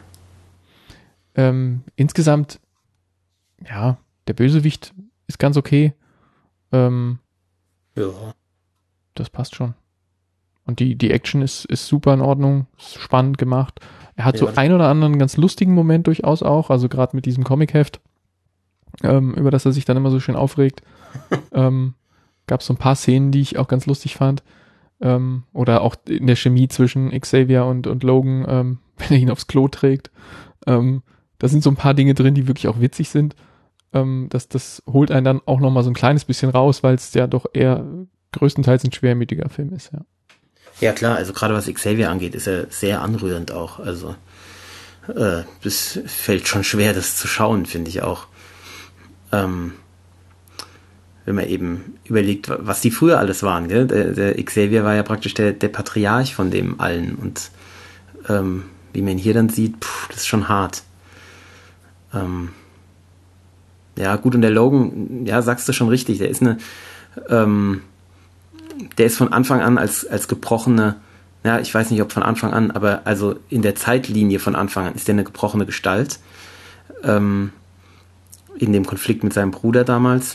S3: ähm, insgesamt, ja, der Bösewicht ist ganz okay. Ähm,
S2: Ja.
S3: das passt schon. Und die, die Action ist, ist super in Ordnung, ist spannend gemacht. Er hat
S2: Ja.
S3: so ein oder anderen ganz lustigen Moment durchaus auch, also gerade mit diesem Comic-Heft, ähm, über das er sich dann immer so schön aufregt. ähm, gab es so ein paar Szenen, die ich auch ganz lustig fand. Ähm, oder auch in der Chemie zwischen Xavier und, und Logan, ähm, wenn er ihn aufs Klo trägt. Ähm, da sind so ein paar Dinge drin, die wirklich auch witzig sind. Ähm, das, das holt einen dann auch nochmal so ein kleines bisschen raus, weil es ja doch eher größtenteils ein schwermütiger Film ist, ja.
S2: Ja klar, also gerade was Xavier angeht, ist er sehr anrührend auch. Also äh, das fällt schon schwer, das zu schauen, finde ich auch. Ähm, wenn man eben überlegt, was die früher alles waren, gell? Der, der Xavier war ja praktisch der, der Patriarch von dem allen und ähm, wie man ihn hier dann sieht, pff, das ist schon hart. Ähm, ja gut, und der Logan, ja, sagst du schon richtig, der ist eine ähm, der ist von Anfang an als, als gebrochene, ja, ich weiß nicht, ob von Anfang an, aber also in der Zeitlinie von Anfang an ist der eine gebrochene Gestalt. Ähm, in dem Konflikt mit seinem Bruder damals.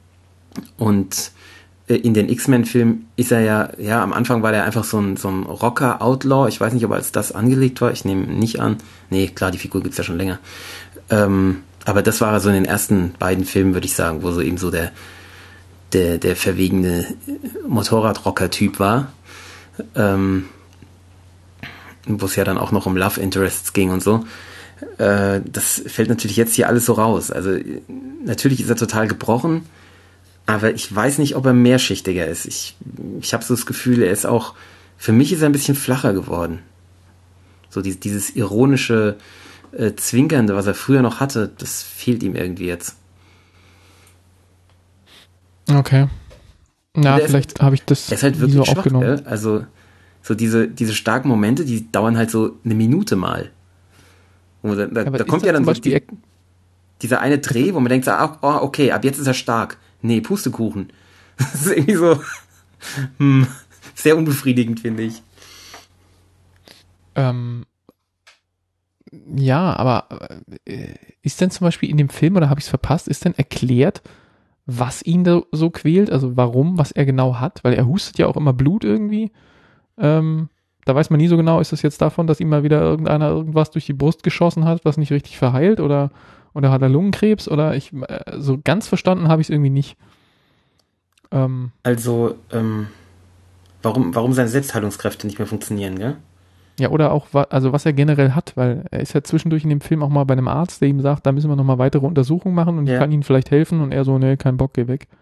S2: Und äh, in den X-Men-Filmen ist er ja, ja, am Anfang war der einfach so ein, so ein Rocker-Outlaw. Ich weiß nicht, ob er als das angelegt war. Ich nehme nicht an. Nee, klar, die Figur gibt's ja schon länger. Ähm, aber das war so in den ersten beiden Filmen, würde ich sagen, wo so eben so der der, der verwegene Motorradrocker-Typ war, ähm, wo es ja dann auch noch um Love Interests ging und so. Äh, das fällt natürlich jetzt hier alles so raus. Also natürlich ist er total gebrochen, aber ich weiß nicht, ob er mehrschichtiger ist. Ich, ich habe so das Gefühl, er ist auch, für mich ist er ein bisschen flacher geworden. So dieses, dieses ironische, äh, Zwinkernde, was er früher noch hatte, das fehlt ihm irgendwie jetzt.
S3: Okay. Na, vielleicht habe ich das
S2: der ist halt
S3: nie
S2: wirklich
S3: so
S2: schwach,
S3: aufgenommen.
S2: gell? Also so diese, diese starken Momente, die dauern halt so eine Minute mal. Und da, da,
S3: Aber
S2: da
S3: ist
S2: kommt
S3: das
S2: ja dann
S3: zum
S2: so
S3: Beispiel
S2: die, dieser eine Dreh, wo man denkt, so, ah, oh, okay, ab jetzt ist er stark. Nee, Pustekuchen. Das ist irgendwie so hm, sehr unbefriedigend, finde ich.
S3: Ähm, ja, aber äh, ist denn zum Beispiel in dem Film, oder habe ich es verpasst, ist denn erklärt, was ihn da so quält? Also warum, was er genau hat? Weil er hustet ja auch immer Blut irgendwie. Ähm, da weiß man nie so genau, ist das jetzt davon, dass ihm mal wieder irgendeiner irgendwas durch die Brust geschossen hat, was nicht richtig verheilt, oder, oder hat er Lungenkrebs, oder ich, äh, so ganz verstanden habe ich es irgendwie nicht. Ähm,
S2: Also, ähm, warum, warum seine Selbstheilungskräfte nicht mehr funktionieren, gell?
S3: Ja, oder auch, wa- also was er generell hat, weil er ist ja zwischendurch in dem Film auch mal bei einem Arzt, der ihm sagt, da müssen wir nochmal weitere Untersuchungen machen und
S2: Ja.
S3: ich kann Ihnen vielleicht helfen, und er so, nee, kein Bock, geh weg.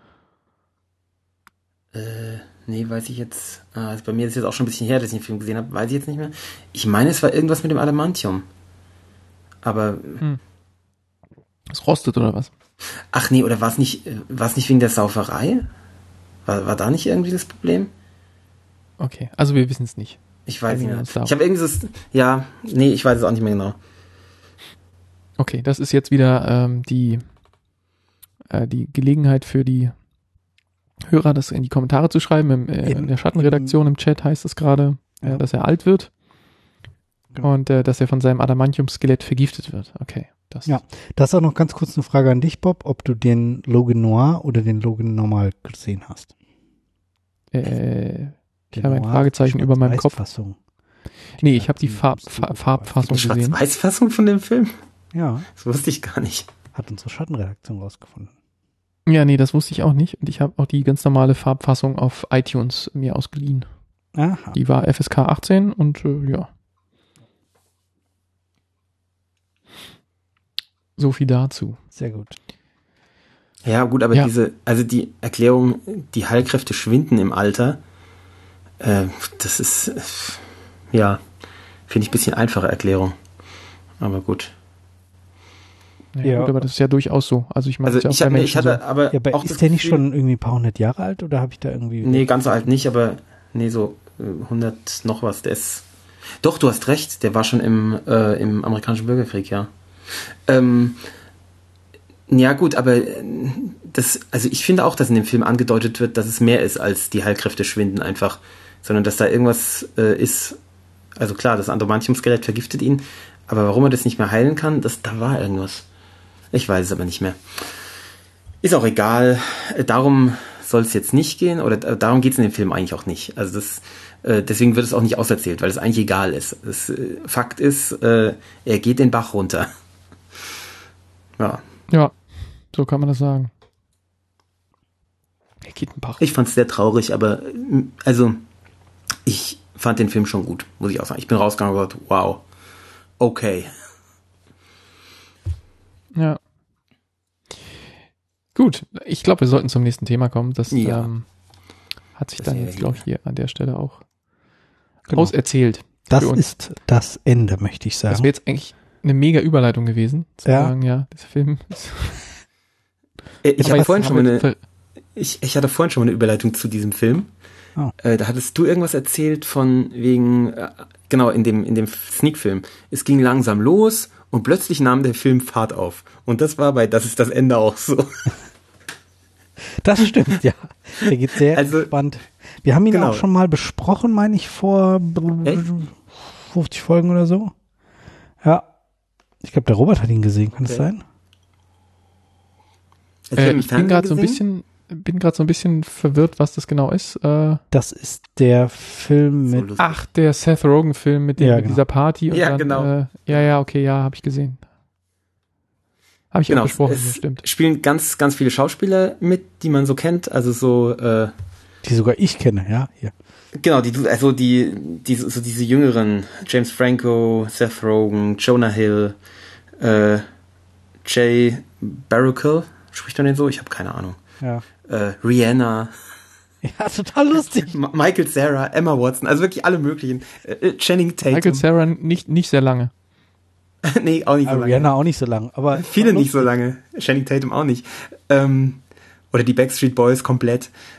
S2: Äh, nee, weiß ich jetzt. Ah, also bei mir ist es jetzt auch schon ein bisschen her, dass ich den Film gesehen habe. Weiß ich jetzt nicht mehr. Ich meine, es war irgendwas mit dem Adamantium. Aber,
S3: Es rostet oder was?
S2: ach nee, oder war es nicht, äh, war es nicht wegen der Sauferei? War, war da nicht irgendwie das Problem?
S3: Okay, also wir wissen es nicht.
S2: Ich weiß nicht
S3: Einigen wir
S2: mehr.
S3: uns darauf.
S2: Ich habe irgendwie so, ja, nee, ich weiß es auch nicht mehr genau.
S3: Okay, das ist jetzt wieder ähm, die, äh, die Gelegenheit für die Hörer, das in die Kommentare zu schreiben. Im, äh, in der Schattenredaktion im Chat heißt es gerade, äh,
S1: Ja.
S3: dass er alt wird.
S1: Genau.
S3: Und äh, dass er von seinem Adamantium-Skelett vergiftet wird. Okay, das
S1: Ja. Das ist auch noch ganz kurz eine Frage an dich, Bob, ob du den Logan Noir oder den Logan Normal gesehen hast.
S3: Äh, ich
S1: Den
S3: habe ein
S1: Noir,
S3: Fragezeichen über meinem Kopf.
S1: Schwarz-Weiß-Fassung.
S3: Nee, ich habe die
S1: Die
S3: Farb,
S1: musst du
S3: Farb,
S1: gut
S3: Farbfassung
S2: Die
S3: gesehen.
S2: Schwarz-Weiß-Fassung von dem Film?
S1: Ja,
S2: Das wusste ich gar nicht.
S1: hat unsere Schattenredaktion rausgefunden.
S3: Ja, nee, das wusste ich auch nicht. Und ich habe auch die ganz normale Farbfassung auf iTunes mir ausgeliehen.
S1: Aha.
S3: Die war F S K achtzehn und äh, ja. So viel dazu.
S1: Sehr gut.
S2: Ja, gut, aber
S3: Ja.
S2: diese, also die Erklärung, die Heilkräfte schwinden im Alter, äh, das ist, äh, ja, finde ich ein bisschen einfache Erklärung. Aber gut.
S3: Ja,
S1: Ja.
S3: Gut, aber das ist ja durchaus so. Also ich meine,
S2: Also
S3: das ist
S2: ich,
S3: ja auch
S2: hab,
S3: bei
S2: ich
S3: Menschen
S2: hatte aber
S1: Ja, aber
S2: auch
S1: ist
S2: das
S1: der nicht
S2: Gefühl-
S1: schon irgendwie ein paar hundert Jahre alt oder habe ich da irgendwie...
S2: Nee, ganz so alt nicht, aber nee, so äh, hundert noch was. Der ist. Doch, du hast recht, der war schon im, äh, im amerikanischen Bürgerkrieg, ja. Ähm, ja, gut, aber äh, das, also ich finde auch, dass in dem Film angedeutet wird, dass es mehr ist als die Heilkräfte schwinden einfach, sondern dass da irgendwas äh, ist. Also klar, das Adamantium-Skelett vergiftet ihn, aber warum er das nicht mehr heilen kann, das, da war irgendwas. Ich weiß es aber nicht mehr. Ist auch egal. Äh, Darum soll es jetzt nicht gehen, oder äh, darum geht es in dem Film eigentlich auch nicht. Also das, äh, deswegen wird es auch nicht auserzählt, weil es eigentlich egal ist. Das, äh, Fakt ist, äh, er geht den Bach runter. Ja,
S3: Ja, so kann man das sagen. Er geht ein Bach.
S2: ich fand es sehr traurig, aber äh, also ich fand den Film schon gut, muss ich auch sagen. Ich bin rausgegangen und gesagt, wow, okay.
S3: Ja. Gut, ich glaube, wir sollten zum nächsten Thema kommen. Das
S2: Ja.
S3: ähm, hat sich
S2: Das
S3: dann
S2: wäre
S3: jetzt,
S2: lieb.
S3: glaube ich, hier an der Stelle auch
S1: Genau.
S3: auserzählt.
S1: Das
S3: für uns.
S1: ist das Ende, möchte ich
S3: Das
S1: sagen.
S3: wäre jetzt eigentlich eine mega Überleitung gewesen, zu
S1: Ja.
S3: sagen, ja, dieser Film ist...
S2: Äh, Ich
S3: Aber
S2: hatte
S3: das
S2: vorhin schon
S3: haben
S2: mal
S3: wir
S2: eine,
S3: ver-
S2: ich, ich hatte vorhin schon mal eine Überleitung zu diesem Film.
S1: Oh.
S2: Äh, da hattest du irgendwas erzählt von wegen, äh, genau, in dem, in dem Sneak-Film. Es ging langsam los und plötzlich nahm der Film Fahrt auf. Und das war bei Das ist das Ende auch so.
S1: Das stimmt, ja. Der geht sehr
S2: Also,
S1: entspannt. Wir haben ihn
S2: genau.
S1: auch schon mal besprochen, meine ich, vor
S2: Echt?
S1: fünfzig Folgen oder so. Ja. Ich glaube, der Robert hat ihn gesehen, kann das
S2: Okay.
S1: sein?
S2: Hast du
S3: Äh,
S2: im
S3: ich bin
S2: Fernsehen
S3: gerade so ein
S2: gesehen?
S3: bisschen, bin gerade so ein bisschen verwirrt, was das genau ist. Äh,
S1: Das ist der Film
S2: So
S1: mit...
S2: lustig.
S3: ach, der Seth Rogen-Film mit, dem,
S1: Ja,
S3: mit
S1: genau.
S3: dieser Party. Und
S2: Ja,
S3: dann,
S2: genau.
S3: Äh, ja, ja, okay, ja, habe ich gesehen. Habe ich
S2: Genau,
S3: auch besprochen,
S2: es
S3: ja, stimmt.
S2: spielen ganz, ganz viele Schauspieler mit, die man so kennt. Also so, äh,
S1: die sogar ich kenne, ja. Hier.
S2: genau, die, also die, die, so diese jüngeren, James Franco, Seth Rogen, Jonah Hill, äh, Jay Baruchel, spricht man den so? Ich habe keine Ahnung.
S1: Ja.
S2: Äh, Rihanna,
S1: Ja, total lustig.
S2: Ma- Michael Cera, Emma Watson, also wirklich alle möglichen. Äh, Channing Tatum.
S3: Michael Cera nicht, nicht sehr lange.
S2: nee, auch nicht so
S1: Aber
S2: lange.
S1: Rihanna auch nicht so lang. Aber
S2: Viele nicht so lange. Channing Tatum auch nicht. Ähm, oder die Backstreet Boys komplett.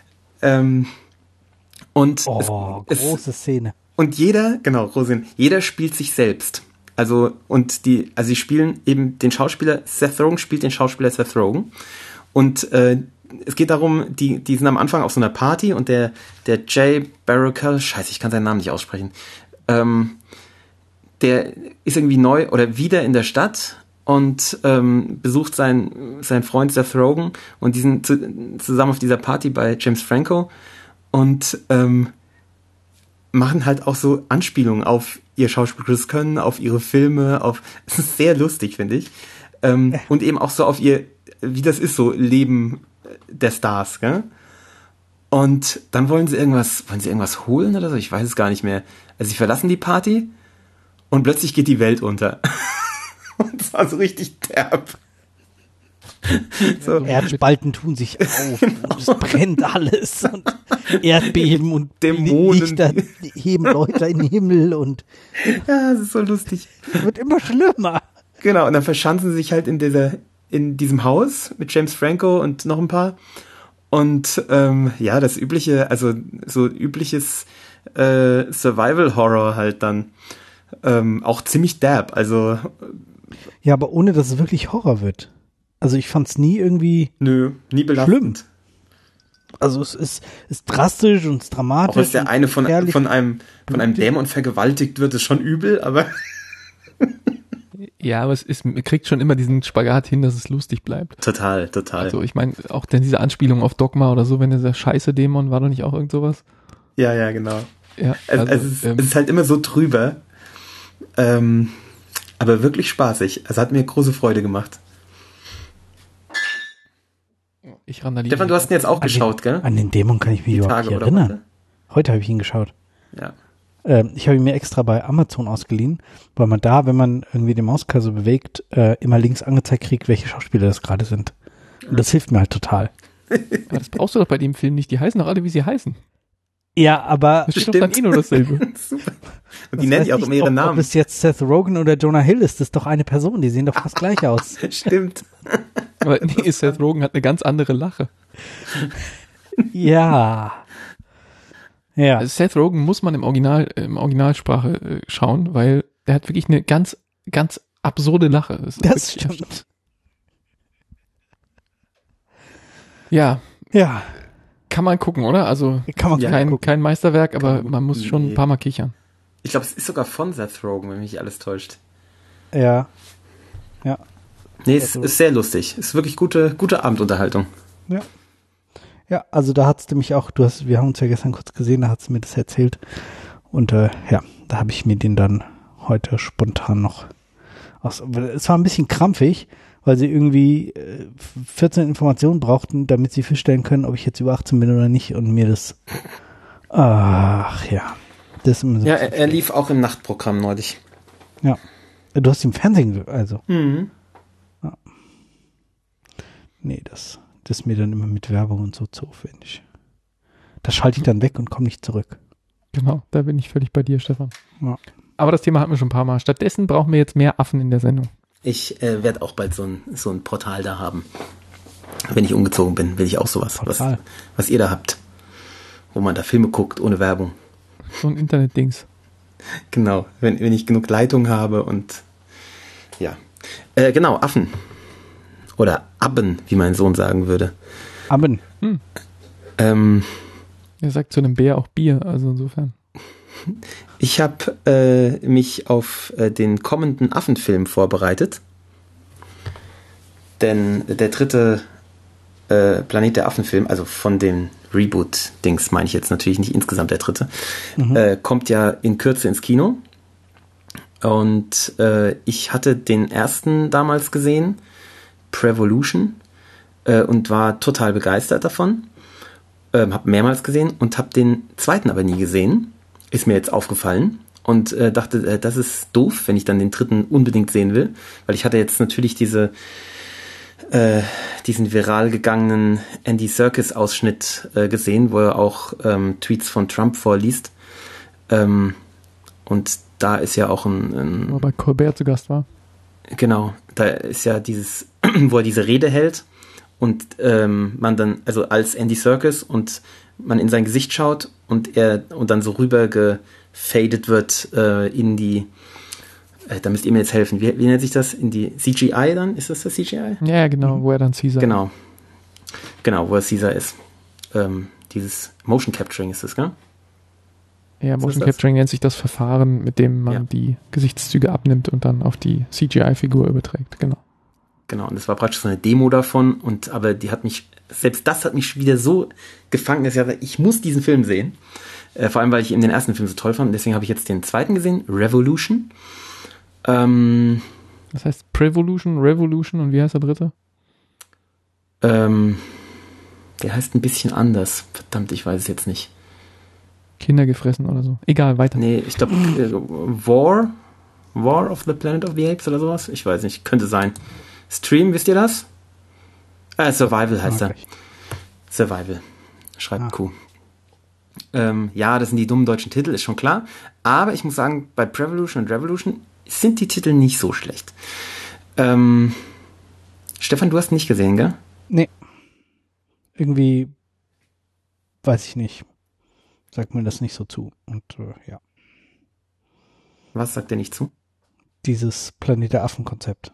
S2: Ähm, und
S1: Oh,
S2: es,
S1: große
S2: es,
S1: Szene.
S2: Und jeder, genau, Rosin, jeder spielt sich selbst. Also, und die, also sie spielen eben den Schauspieler, Seth Rogen spielt den Schauspieler Seth Rogen. Und äh, es geht darum, die, die sind am Anfang auf so einer Party und der, der Jay Baruchel, scheiße, ich kann seinen Namen nicht aussprechen, ähm, der ist irgendwie neu oder wieder in der Stadt und ähm, besucht seinen, seinen Freund Seth Rogen und die sind zu, zusammen auf dieser Party bei James Franco und ähm, machen halt auch so Anspielungen auf ihr schauspielerisches Können, auf ihre Filme, auf, es ist sehr lustig, finde ich. Ähm, ja. Und eben auch so auf ihr, wie das ist, so Leben der Stars, gell? Und dann wollen sie irgendwas, wollen sie irgendwas holen oder so? Ich weiß es gar nicht mehr. Also sie verlassen die Party und plötzlich geht die Welt unter. Und es war so richtig derb.
S1: So. Erdspalten tun sich auf, genau. Und es brennt alles und Erdbeben und
S2: Dämonen.
S1: Lichter heben Leute in den Himmel und
S2: ja, es ist so lustig.
S1: Es wird immer schlimmer.
S2: Genau, und dann verschanzen sie sich halt in dieser, in diesem Haus mit James Franco und noch ein paar. Und ähm, ja, das übliche, also so übliches äh, Survival-Horror halt dann. Ähm, auch ziemlich derb, also
S1: ja, aber ohne, dass es wirklich Horror wird. Also ich fand's nie irgendwie
S2: nö, nie belastend.
S1: Schlimm. Also es ist, ist drastisch und es ist dramatisch.
S2: Auch dass der eine von, von einem von einem Dämon vergewaltigt wird, ist schon übel, aber
S3: ja, aber es ist, man kriegt schon immer diesen Spagat hin, dass es lustig bleibt.
S2: Total, total.
S3: Also ich meine, auch denn diese Anspielung auf Dogma oder so, wenn dieser scheiße Dämon, war doch nicht auch irgend sowas?
S2: Ja, ja, genau.
S3: Ja,
S2: also, also, es, ist, ähm, es ist halt immer so drüber, ähm, aber wirklich spaßig. Es hat mir große Freude gemacht.
S3: Ich randaliere.
S2: Stefan, du hast ihn jetzt auch
S1: an
S2: geschaut,
S1: den,
S2: gell?
S1: An den Dämon kann ich mich überhaupt nicht erinnern. Heute, heute habe ich ihn geschaut.
S2: Ja.
S1: Ähm, ich habe ihn mir extra bei Amazon ausgeliehen, weil man da, wenn man irgendwie den Mauskasel bewegt, äh, immer links angezeigt kriegt, welche Schauspieler das gerade sind. Und das hilft mir halt total.
S3: Aber das brauchst du doch bei dem Film nicht. Die heißen doch alle, wie sie heißen.
S1: Ja, aber
S3: das steht doch dann eh nur dasselbe.
S2: Super. Und die nennen die auch immer ihre Namen.
S1: Ob es jetzt Seth Rogen oder Jonah Hill ist, das ist doch eine Person. Die sehen doch fast gleich aus.
S2: Stimmt.
S3: Aber nee, Seth Rogen hat eine ganz andere Lache.
S1: Ja. Ja.
S3: Also Seth Rogen muss man im Original, im Originalsprache äh, schauen, weil der hat wirklich eine ganz, ganz absurde Lache.
S1: Das, das stimmt.
S3: Ja.
S1: Ja.
S3: Kann man gucken, oder? Also
S1: kann man
S3: kein,
S1: gucken.
S3: kein Meisterwerk, aber man muss schon
S2: nee.
S3: ein paar Mal kichern.
S2: Ich glaube, es ist sogar von Seth Rogen, wenn mich nicht alles täuscht.
S1: Ja. Ja.
S2: Nee, es ist sehr lustig. Es ist wirklich gute, gute Abendunterhaltung.
S1: Ja. Ja, also da hat's nämlich auch, du hast, wir haben uns ja gestern kurz gesehen, da hat's mir das erzählt. Und äh, ja, da habe ich mir den dann heute spontan noch aus. Es war ein bisschen krampfig, weil sie irgendwie äh, vierzehn Informationen brauchten, damit sie feststellen können, ob ich jetzt über achtzehn bin oder nicht. Und mir das, ach ja. Das ist immer so
S2: ja, er, er lief auch im Nachtprogramm neulich.
S1: Ja. Du hast im Fernsehen, also.
S2: Mhm.
S1: Ja. Nee, das, das ist mir dann immer mit Werbung und so zu aufwendig. Das schalte ich dann weg und komme nicht zurück.
S3: Genau, da bin ich völlig bei dir, Stefan.
S1: Ja.
S3: Aber das Thema hatten wir schon ein paar Mal. Stattdessen brauchen wir jetzt mehr Affen in der Sendung.
S2: Ich äh, werde auch bald so ein, so ein Portal da haben. Wenn ich umgezogen bin, will ich auch sowas, was, was ihr da habt. Wo man da Filme guckt, ohne Werbung.
S3: So ein Internet-Dings.
S2: Genau, wenn, wenn ich genug Leitung habe und ja. Äh, genau, Affen. Oder Abben, wie mein Sohn sagen würde.
S1: Abben.
S3: Hm.
S2: Ähm,
S3: er sagt zu einem Bär auch Bier, also insofern.
S2: Ich habe äh, mich auf äh, den kommenden Affenfilm vorbereitet. Denn der dritte äh, Planet der Affen-Film, also von den Reboot-Dings meine ich jetzt natürlich nicht insgesamt der dritte, mhm. äh, kommt ja in Kürze ins Kino. Und äh, ich hatte den ersten damals gesehen, Prevolution, äh, und war total begeistert davon. Ähm, hab mehrmals gesehen und habe den zweiten aber nie gesehen. Ist mir jetzt aufgefallen und äh, dachte, äh, das ist doof, wenn ich dann den dritten unbedingt sehen will, weil ich hatte jetzt natürlich diese äh, diesen viral gegangenen Andy Serkis Ausschnitt äh, gesehen, wo er auch ähm, Tweets von Trump vorliest. Ähm, und da ist ja auch ein, ein
S3: wo er bei Colbert zu Gast war.
S2: Genau, da ist ja dieses, wo er diese Rede hält und ähm, man dann, also als Andy Serkis und man in sein Gesicht schaut und er und dann so rüber gefadet wird äh, in die, äh, da müsst ihr mir jetzt helfen, wie, wie nennt sich das? In die C G I dann? Ist das das C G I?
S3: Ja, genau, wo er dann Caesar
S2: Genau. Genau, wo er Caesar ist. Ähm, dieses Motion Capturing ist das, gell?
S3: Ja, Motion
S2: das?
S3: Capturing nennt sich das Verfahren, mit dem man
S2: Ja.
S3: die Gesichtszüge abnimmt und dann auf die C G I-Figur überträgt, genau.
S2: Genau, und das war praktisch so eine Demo davon, und aber die hat mich, selbst das hat mich wieder so gefangen, dass ich dachte, ich muss diesen Film sehen. Äh, vor allem, weil ich eben den ersten Film so toll fand, und deswegen habe ich jetzt den zweiten gesehen, Revolution. Ähm,
S3: Das heißt Prevolution, Revolution und wie heißt der dritte?
S2: ähm, der heißt ein bisschen anders. Verdammt, ich weiß es jetzt nicht.
S3: Kinder gefressen oder so. Egal, weiter.
S2: Nee, ich glaube, äh, War, War of the Planet of the Apes oder sowas? Ich weiß nicht, könnte sein. Stream, wisst ihr das? Äh, Survival heißt er.
S1: Okay.
S2: Survival. Schreibt
S1: Ah.
S2: Q. Ähm, ja, das sind die dummen deutschen Titel, ist schon klar. Aber ich muss sagen, bei Prevolution und Revolution sind die Titel nicht so schlecht. Ähm, Stefan, du hast nicht gesehen, gell?
S1: Nee. Irgendwie weiß ich nicht. Sagt mir das nicht so zu. Und äh, ja.
S2: Was sagt der nicht zu?
S1: Dieses Planet der Affen-Konzept.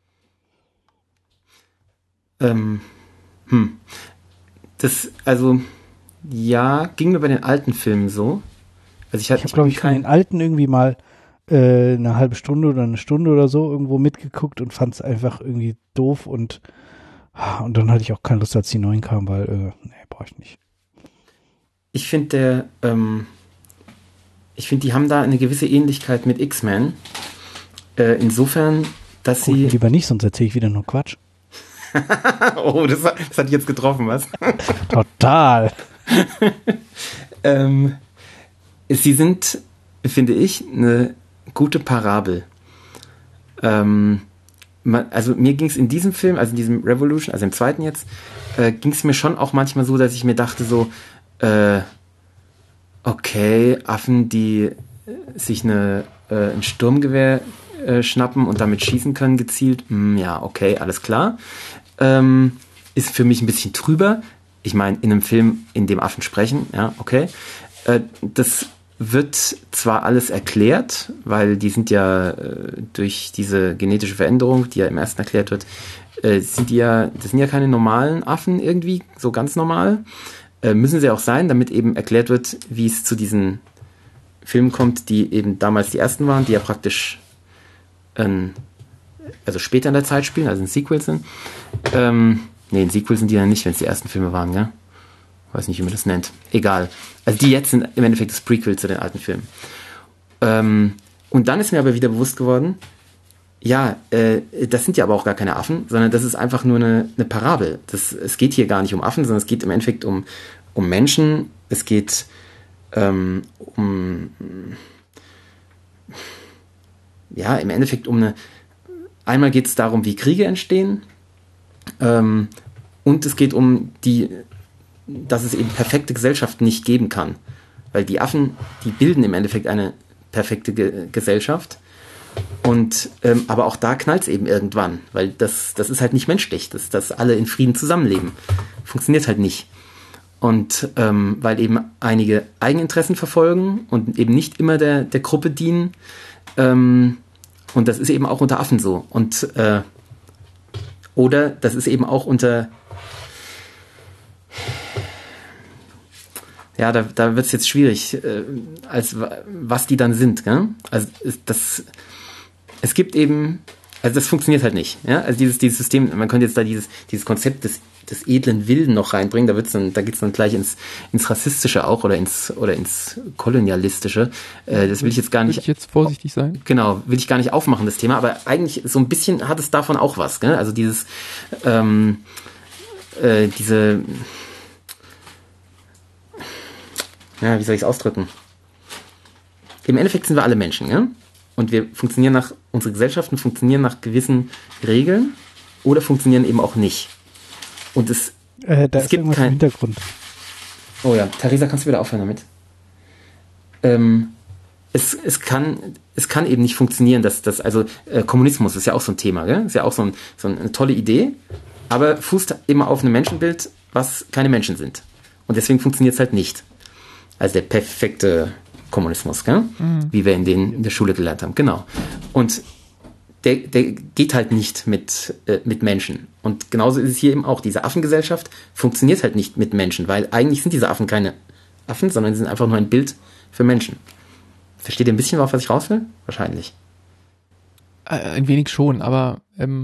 S2: Ähm, hm. Das, also, ja, ging mir bei den alten Filmen so. Also ich hatte
S1: Ich habe, glaube ich, von den alten irgendwie mal äh, eine halbe Stunde oder eine Stunde oder so irgendwo mitgeguckt und fand es einfach irgendwie doof und und dann hatte ich auch keine Lust, als die neuen kamen, weil, äh, nee, brauche ich nicht.
S2: Ich finde der, ähm, ich finde, die haben da eine gewisse Ähnlichkeit mit X-Men. Äh, insofern, dass
S1: Guck
S2: sie...
S1: lieber nicht, sonst erzähle ich wieder nur Quatsch.
S2: oh, das, hat- das hat dich jetzt getroffen, was?
S1: Total.
S2: ähm, sie sind, finde ich, eine gute Parabel. Ähm, man, also mir ging es in diesem Film, also in diesem Revolution, also im zweiten jetzt, äh, ging es mir schon auch manchmal so, dass ich mir dachte so, äh, okay, Affen, die äh, sich eine, äh, ein Sturmgewehr äh, schnappen und damit schießen können gezielt, hm, ja, okay, alles klar. Ähm, ist für mich ein bisschen trüber. Ich meine, in einem Film, in dem Affen sprechen, ja, okay. Äh, das wird zwar alles erklärt, weil die sind ja äh, durch diese genetische Veränderung, die ja im ersten erklärt wird, äh, sind die ja, das sind ja keine normalen Affen irgendwie, so ganz normal. Äh, müssen sie auch sein, damit eben erklärt wird, wie es zu diesen Filmen kommt, die eben damals die ersten waren, die ja praktisch ähm, also später in der Zeit spielen, also ein Sequel sind. Ähm, nee, ein Sequel sind die ja nicht, wenn es die ersten Filme waren, gell? Weiß nicht, wie man das nennt. Egal. Also die jetzt sind im Endeffekt das Prequel zu den alten Filmen. Ähm, und dann ist mir aber wieder bewusst geworden, ja, äh, das sind ja aber auch gar keine Affen, sondern das ist einfach nur eine, eine Parabel. Das, es geht hier gar nicht um Affen, sondern es geht im Endeffekt um, um Menschen. Es geht ähm, um ja, im Endeffekt um eine einmal geht es darum, wie Kriege entstehen, ähm, und es geht um die, dass es eben perfekte Gesellschaften nicht geben kann. Weil die Affen, die bilden im Endeffekt eine perfekte Ge- Gesellschaft. Und ähm, aber auch da knallt es eben irgendwann, weil das, das ist halt nicht menschlich, dass, dass alle in Frieden zusammenleben. Funktioniert halt nicht. Und ähm, weil eben einige Eigeninteressen verfolgen und eben nicht immer der, der Gruppe dienen. Ähm, und das ist eben auch unter Affen so. Und äh, oder das ist eben auch unter ja, da, da wird es jetzt schwierig, äh, als was die dann sind, gell? Also das, es gibt eben, also das funktioniert halt nicht, ja? Also dieses, dieses System, man könnte jetzt da dieses, dieses Konzept des, des edlen Wilden noch reinbringen, da wird's dann, da geht's dann gleich ins, ins Rassistische auch oder ins, oder ins Kolonialistische. Äh, das will ich jetzt gar nicht.
S3: Will ich jetzt vorsichtig sein?
S2: Genau, will ich gar nicht aufmachen, das Thema, aber eigentlich so ein bisschen hat es davon auch was, gell? Also dieses, ähm, äh, diese, ja, wie soll ich es ausdrücken? Im Endeffekt sind wir alle Menschen, ja? Und wir funktionieren nach, unsere Gesellschaften funktionieren nach gewissen Regeln oder funktionieren eben auch nicht. Und es,
S1: Äh, da
S2: es
S1: ist
S2: gibt
S1: irgendwas
S2: kein,
S1: im Hintergrund.
S2: Oh ja, Theresa, kannst du wieder aufhören damit? Ähm, es, es kann, es kann eben nicht funktionieren, dass das, also äh, Kommunismus ist ja auch so ein Thema, gell? Ist ja auch so, ein, so eine tolle Idee, aber fußt eben auf einem Menschenbild, was keine Menschen sind. Und deswegen funktioniert es halt nicht. Also der perfekte Kommunismus, gell? Mhm. Wie wir in, den, in der Schule gelernt haben. Genau. Und der, der geht halt nicht mit, äh, mit Menschen. Und genauso ist es hier eben auch. Diese Affengesellschaft funktioniert halt nicht mit Menschen, weil eigentlich sind diese Affen keine Affen, sondern sie sind einfach nur ein Bild für Menschen. Versteht ihr ein bisschen, auf was ich raus will? Wahrscheinlich.
S3: Ein wenig schon, aber ähm,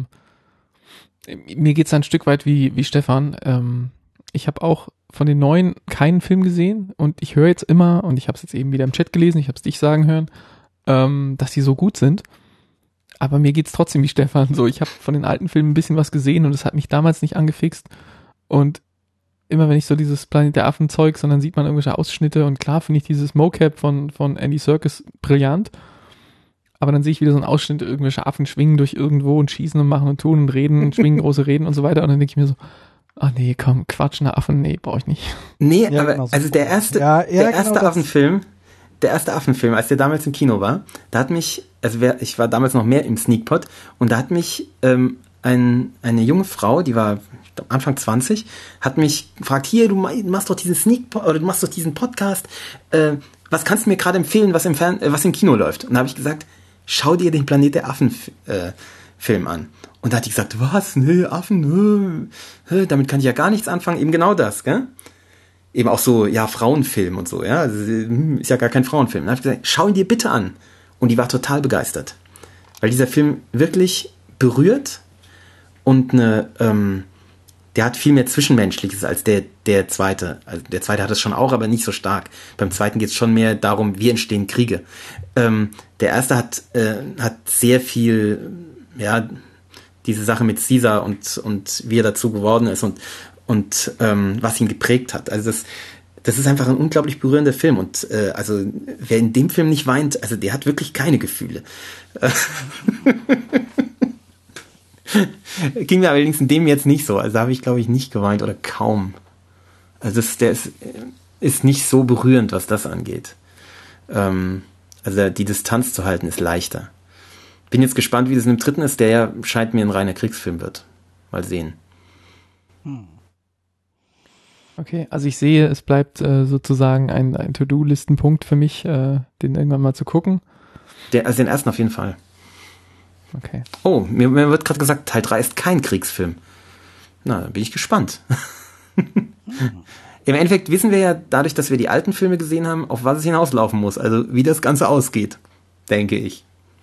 S3: mir geht's ein Stück weit wie, wie Stefan. Ähm, ich habe auch von den neuen keinen Film gesehen und ich höre jetzt immer, und ich habe es jetzt eben wieder im Chat gelesen, ich habe es dich sagen hören, ähm, dass die so gut sind. Aber mir geht's trotzdem wie Stefan. So, ich habe von den alten Filmen ein bisschen was gesehen und es hat mich damals nicht angefixt. Und immer wenn ich so dieses Planet der Affen Zeug, sondern sieht man irgendwelche Ausschnitte und klar finde ich dieses Mocap von, von Andy Serkis brillant. Aber dann sehe ich wieder so einen Ausschnitt, irgendwelche Affen schwingen durch irgendwo und schießen und machen und tun und reden und schwingen große Reden und so weiter. Und dann denke ich mir so, ah nee, komm, quatschende Affen, nee, brauche ich nicht.
S2: Nee,
S1: ja,
S2: aber
S1: genau so.
S2: also der erste,
S1: ja, ja,
S2: der
S1: genau
S2: erste
S1: das.
S2: Affenfilm, der erste Affenfilm, als der damals im Kino war, da hat mich, also wer, ich war damals noch mehr im Sneakpot und da hat mich ähm, ein, eine junge Frau, die war Anfang zwanzig, hat mich gefragt, hier, du machst doch diesen Sneakpot, oder du machst doch diesen Podcast, äh, was kannst du mir gerade empfehlen, was im Fern, äh, was im Kino läuft? Und da habe ich gesagt, schau dir den Planet der Affen äh, Film an. Und da hat die gesagt, was? Nee, Affen, äh, äh, damit kann ich ja gar nichts anfangen. Eben genau das, gell? Eben auch so, ja, Frauenfilm und so, ja. Also, ist ja gar kein Frauenfilm. Da habe ich gesagt, schau ihn dir bitte an. Und die war total begeistert. Weil dieser Film wirklich berührt und eine, ähm, der hat viel mehr Zwischenmenschliches als der, der zweite. Also der zweite hat es schon auch, aber nicht so stark. Beim zweiten geht es schon mehr darum, wie entstehen Kriege. Ähm, der erste hat, äh, hat sehr viel, ja, diese Sache mit Caesar und, und wie er dazu geworden ist und, und ähm, was ihn geprägt hat. Also das, das ist einfach ein unglaublich berührender Film. Und äh, also wer in dem Film nicht weint, also der hat wirklich keine Gefühle. Ging mir allerdings in dem jetzt nicht so. Also da habe ich, glaube ich, nicht geweint oder kaum. Also das, der ist, ist nicht so berührend, was das angeht. Ähm, also die Distanz zu halten ist leichter. Bin jetzt gespannt, wie das in dem dritten ist, der ja scheint mir ein reiner Kriegsfilm wird. Mal sehen.
S3: Okay, also ich sehe, es bleibt äh, sozusagen ein, ein To-Do-Listenpunkt für mich, äh, den irgendwann mal zu gucken.
S2: Der, also den ersten auf jeden Fall.
S3: Okay.
S2: Oh, mir, mir wird gerade gesagt, Teil drei ist kein Kriegsfilm. Na, dann bin ich gespannt. Im Endeffekt wissen wir ja, dadurch, dass wir die alten Filme gesehen haben, auf was es hinauslaufen muss. Also wie das Ganze ausgeht, denke ich.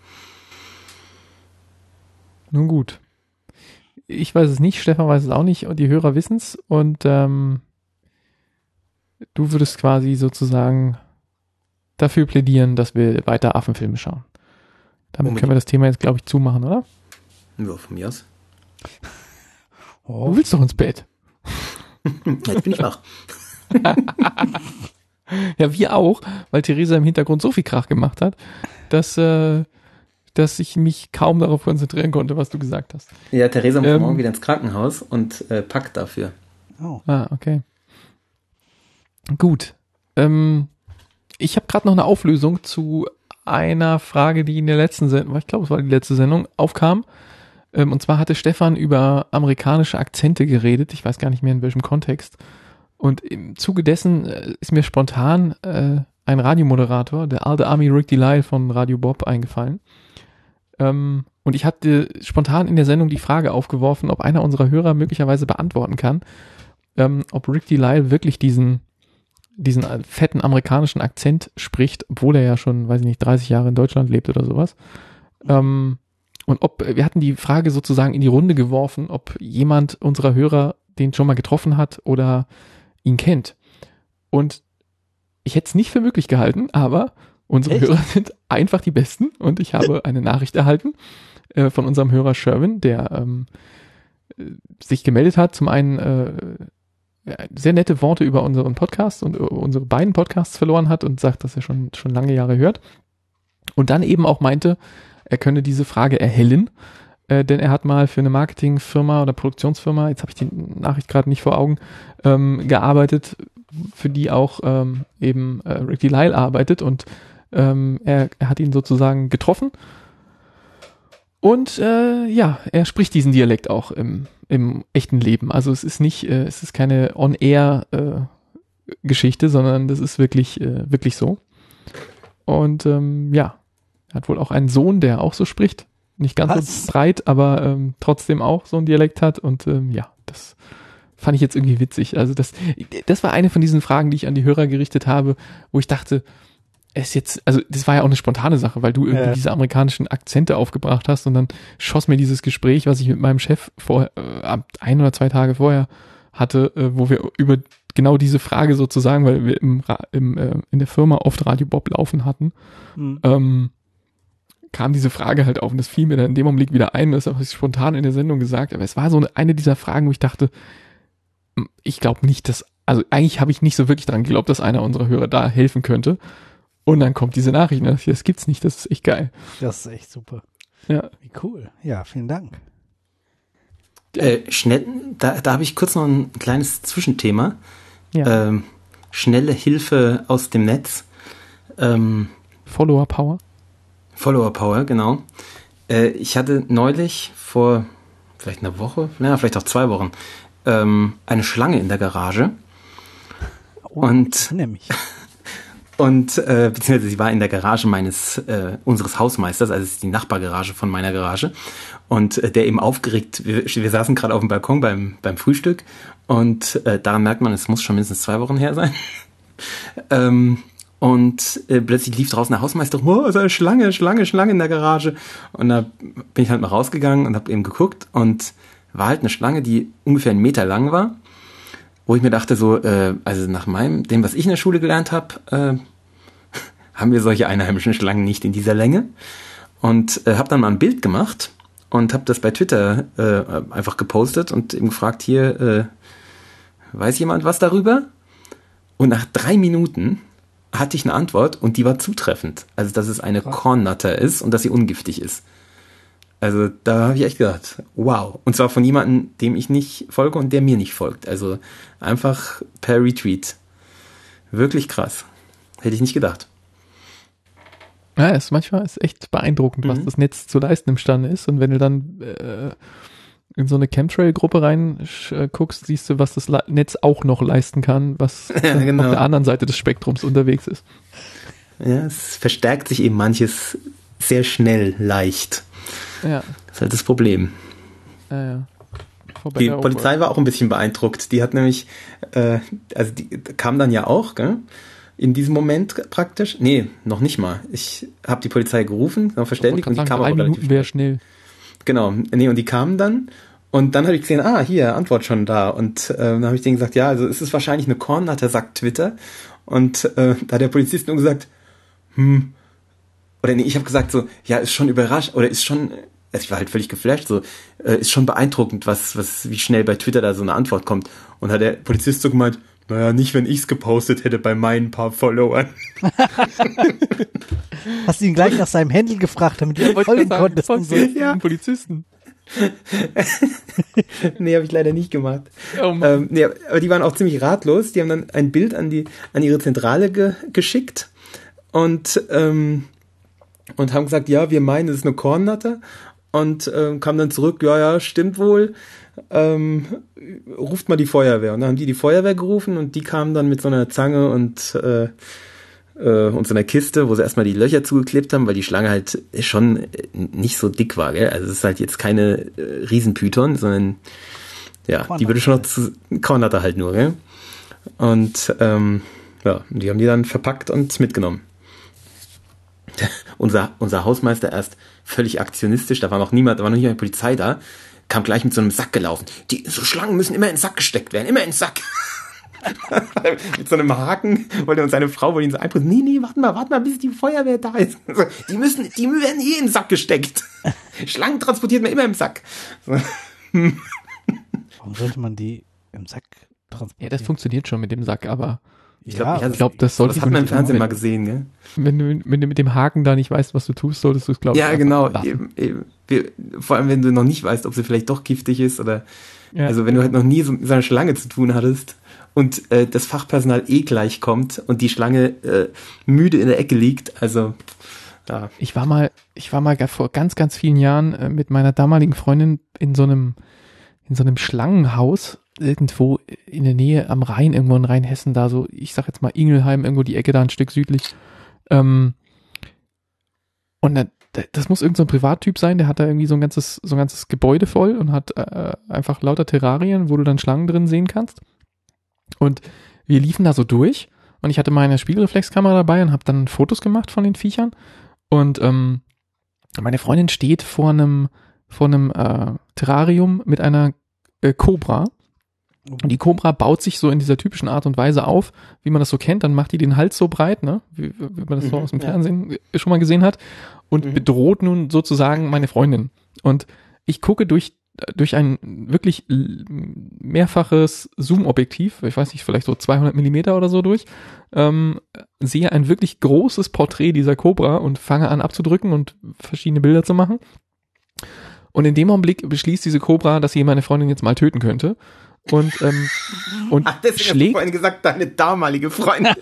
S3: Nun gut. Ich weiß es nicht, Stefan weiß es auch nicht und die Hörer wissen es. Und ähm, du würdest quasi sozusagen dafür plädieren, dass wir weiter Affenfilme schauen. Damit Unbedingt. Können wir das Thema jetzt, glaube ich, zumachen, oder?
S2: Ja, von mir aus.
S3: Oh. Du willst doch ins Bett.
S2: Jetzt bin ich wach.
S3: Ja, wir auch, weil Theresa im Hintergrund so viel Krach gemacht hat, dass, äh, dass ich mich kaum darauf konzentrieren konnte, was du gesagt hast.
S2: Ja, Theresa muss
S3: ähm,
S2: morgen wieder ins Krankenhaus und äh, packt dafür.
S3: Oh. Ah, okay. Gut. Ähm, ich habe gerade noch eine Auflösung zu einer Frage, die in der letzten Sendung, ich glaube, es war die letzte Sendung, aufkam. Ähm, und zwar hatte Stefan über amerikanische Akzente geredet. Ich weiß gar nicht mehr in welchem Kontext. Und im Zuge dessen äh, ist mir spontan äh, ein Radiomoderator, der alte Army Rick Delisle von Radio Bob, eingefallen. Ähm, und ich hatte spontan in der Sendung die Frage aufgeworfen, ob einer unserer Hörer möglicherweise beantworten kann, ähm, ob Rick Delisle wirklich diesen diesen fetten amerikanischen Akzent spricht, obwohl er ja schon, weiß ich nicht, dreißig Jahre in Deutschland lebt oder sowas. Ähm, und ob, wir hatten die Frage sozusagen in die Runde geworfen, ob jemand unserer Hörer den schon mal getroffen hat oder ihn kennt. Und ich hätte es nicht für möglich gehalten, aber unsere Echt? Hörer sind einfach die Besten und ich habe eine Nachricht erhalten äh, von unserem Hörer Sherwin, der ähm, sich gemeldet hat, zum einen äh, sehr nette Worte über unseren Podcast und unsere beiden Podcasts verloren hat und sagt, dass er schon schon lange Jahre hört. Und dann eben auch meinte, er könne diese Frage erhellen, äh, denn er hat mal für eine Marketingfirma oder Produktionsfirma, jetzt habe ich die Nachricht gerade nicht vor Augen, ähm, gearbeitet, für die auch ähm, eben äh, Rick Delisle arbeitet und ähm, er, er hat ihn sozusagen getroffen. Und äh, ja, er spricht diesen Dialekt auch im, im echten Leben. Also es ist nicht, äh, es ist keine On-Air äh, Geschichte, sondern das ist wirklich, äh, wirklich so. Und ähm, ja, er hat wohl auch einen Sohn, der auch so spricht. Nicht ganz Was? so breit, aber ähm, trotzdem auch so einen Dialekt hat. Und ähm, ja, das fand ich jetzt irgendwie witzig. Also das, das war eine von diesen Fragen, die ich an die Hörer gerichtet habe, wo ich dachte, es jetzt, also das war ja auch eine spontane Sache, weil du irgendwie ja. diese amerikanischen Akzente aufgebracht hast und dann schoss mir dieses Gespräch, was ich mit meinem Chef vor äh, ein oder zwei Tage vorher hatte, äh, wo wir über genau diese Frage sozusagen, weil wir im, im äh, in der Firma oft Radio Bob laufen hatten, mhm. ähm, kam diese Frage halt auf und das fiel mir dann in dem Augenblick wieder ein, das habe ich spontan in der Sendung gesagt, aber es war so eine, eine dieser Fragen, wo ich dachte, ich glaube nicht, dass, also eigentlich habe ich nicht so wirklich dran geglaubt, dass einer unserer Hörer da helfen könnte. Und dann kommt diese Nachricht, ne? Das gibt's nicht, das ist echt geil.
S1: Das ist echt super.
S3: Ja.
S1: Wie cool. Ja, vielen Dank.
S2: Äh, schnell, da, da habe ich kurz noch ein kleines Zwischenthema.
S3: Ja.
S2: Ähm, schnelle Hilfe aus dem Netz. Ähm,
S3: Follower Power.
S2: Follower Power, genau. Äh, ich hatte neulich vor vielleicht einer Woche, naja, vielleicht auch zwei Wochen, ähm, eine Schlange in der Garage.
S1: Oh,
S2: und
S1: nämlich.
S2: Und, äh, beziehungsweise sie war in der Garage meines, äh, unseres Hausmeisters, also es ist die Nachbargarage von meiner Garage. Und äh, der eben aufgeregt, wir, wir saßen gerade auf dem Balkon beim, beim Frühstück und äh, daran merkt man, es muss schon mindestens zwei Wochen her sein. ähm, und äh, plötzlich lief draußen der Hausmeister, oh, ist eine Schlange, Schlange, Schlange in der Garage. Und da bin ich halt mal rausgegangen und habe eben geguckt und war halt eine Schlange, die ungefähr einen Meter lang war. Wo ich mir dachte, so, äh, also nach meinem, dem, was ich in der Schule gelernt habe, äh, haben wir solche einheimischen Schlangen nicht in dieser Länge. Und äh, habe dann mal ein Bild gemacht und habe das bei Twitter äh, einfach gepostet und eben gefragt, hier, äh, weiß jemand was darüber? Und nach drei Minuten hatte ich eine Antwort und die war zutreffend. Also, dass es eine Cornnutter ist und dass sie ungiftig ist. Also da habe ich echt gedacht, wow. Und zwar von jemandem, dem ich nicht folge und der mir nicht folgt. Also einfach per Retweet. Wirklich krass. Hätte ich nicht gedacht.
S3: Ja, es manchmal ist echt beeindruckend, mhm. was das Netz zu leisten imstande ist. Und wenn du dann äh, in so eine Chemtrail-Gruppe rein äh, guckst, siehst du, was das Le- Netz auch noch leisten kann, was
S2: ja, genau.
S3: auf der anderen Seite des Spektrums unterwegs ist.
S2: Ja, es verstärkt sich eben manches sehr schnell, leicht.
S3: Ja.
S2: Das ist halt das Problem.
S3: Ja, ja.
S2: Die Polizei war auch ein bisschen beeindruckt. Die hat nämlich, äh, also die kam dann ja auch, gell? In diesem Moment praktisch. Nee, noch nicht mal. Ich habe die Polizei gerufen, noch verständigt und die kam auch relativ schnell.
S3: Wäre schnell.
S2: Genau, nee, und die kamen dann und dann habe ich gesehen, ah, hier, Antwort schon da. Und äh, dann habe ich denen gesagt, ja, also es ist wahrscheinlich eine Cornnutter, sagt Twitter. Und äh, da hat der Polizist nur gesagt, hm, oder nee, ich habe gesagt so, ja, ist schon überrascht, oder ist schon, also ich war halt völlig geflasht, so, äh, ist schon beeindruckend, was, was, wie schnell bei Twitter da so eine Antwort kommt. Und hat der Polizist so gemeint, naja, nicht, wenn ich's gepostet hätte bei meinen paar Followern.
S1: Hast du ihn gleich nach seinem Handle gefragt, damit du folgen konntest?
S3: Und so. Ja. Polizisten.
S2: Nee, habe ich leider nicht gemacht.
S3: Oh
S2: ähm, nee, aber die waren auch ziemlich ratlos. Die haben dann ein Bild an die an ihre Zentrale ge- geschickt und ähm, und haben gesagt, ja, wir meinen, es ist eine Cornnutter. Und ähm, kam dann zurück, ja, ja, stimmt wohl. Ähm, ruft mal die Feuerwehr. Und dann haben die die Feuerwehr gerufen und die kamen dann mit so einer Zange und äh, äh, und so einer Kiste, wo sie erstmal die Löcher zugeklebt haben, weil die Schlange halt schon nicht so dick war, gell? Also es ist halt jetzt keine äh, Riesenpython, sondern ja, Cornnutter. Die würde schon noch zu Cornnutter halt nur, gell? Und ähm, ja, die haben die dann verpackt und mitgenommen. unser unser Hausmeister erst völlig aktionistisch, da war noch niemand, da war noch nicht mal die Polizei da, kam gleich mit so einem Sack gelaufen. Die so Schlangen müssen immer in den Sack gesteckt werden, immer in den Sack. Mit so einem Haken wollte uns seine Frau wollte ihn so einputzen. Nee, nee, warte mal, warte mal, bis die Feuerwehr da ist. Also, die müssen, die werden eh in den Sack gesteckt. Schlangen transportiert man immer im Sack. So.
S1: Warum sollte man die im Sack transportieren?
S3: Ja, das funktioniert schon mit dem Sack, aber
S2: ich glaube,
S3: ja, ich glaub, das sollte
S2: das hat man im Fernsehen mal gesehen, gell?
S3: Wenn du, wenn du mit dem Haken da nicht weißt, was du tust, solltest du es, glaube ich,
S2: ja, genau. Eben, eben. Wir, vor allem, wenn du noch nicht weißt, ob sie vielleicht doch giftig ist oder, ja. Also wenn du halt noch nie so mit so einer Schlange zu tun hattest und äh, das Fachpersonal eh gleich kommt und die Schlange äh, müde in der Ecke liegt, also ja.
S3: Ich war mal, ich war mal vor ganz, ganz vielen Jahren äh, mit meiner damaligen Freundin in so einem in so einem Schlangenhaus irgendwo in der Nähe am Rhein, irgendwo in Rheinhessen, da so, ich sag jetzt mal Ingelheim, irgendwo die Ecke da ein Stück südlich. Ähm, und da, das muss irgend so ein Privattyp sein, der hat da irgendwie so ein ganzes, so ein ganzes Gebäude voll und hat äh, einfach lauter Terrarien, wo du dann Schlangen drin sehen kannst. Und wir liefen da so durch und ich hatte meine Spiegelreflexkamera dabei und habe dann Fotos gemacht von den Viechern. Und ähm, meine Freundin steht vor einem vor einem äh, Terrarium mit einer äh, Kobra. Und die Kobra baut sich so in dieser typischen Art und Weise auf, wie man das so kennt. Dann macht die den Hals so breit, ne, wie, wie man das so
S2: Mhm,
S3: aus dem
S2: ja.
S3: Fernsehen schon mal gesehen hat. Und
S2: Mhm.
S3: bedroht nun sozusagen meine Freundin. Und ich gucke durch durch ein wirklich l- mehrfaches Zoom-Objektiv, ich weiß nicht, vielleicht so zweihundert Millimeter oder so durch, ähm, sehe ein wirklich großes Porträt dieser Kobra und fange an abzudrücken und verschiedene Bilder zu machen. Und in dem Augenblick beschließt diese Kobra, dass sie meine Freundin jetzt mal töten könnte. Und, ähm, und
S2: Ach, deswegen hast du
S3: schlägt,
S2: vorhin gesagt, deine damalige Freundin.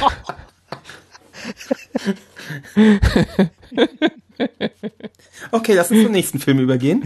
S2: Okay, lass uns zum nächsten Film übergehen.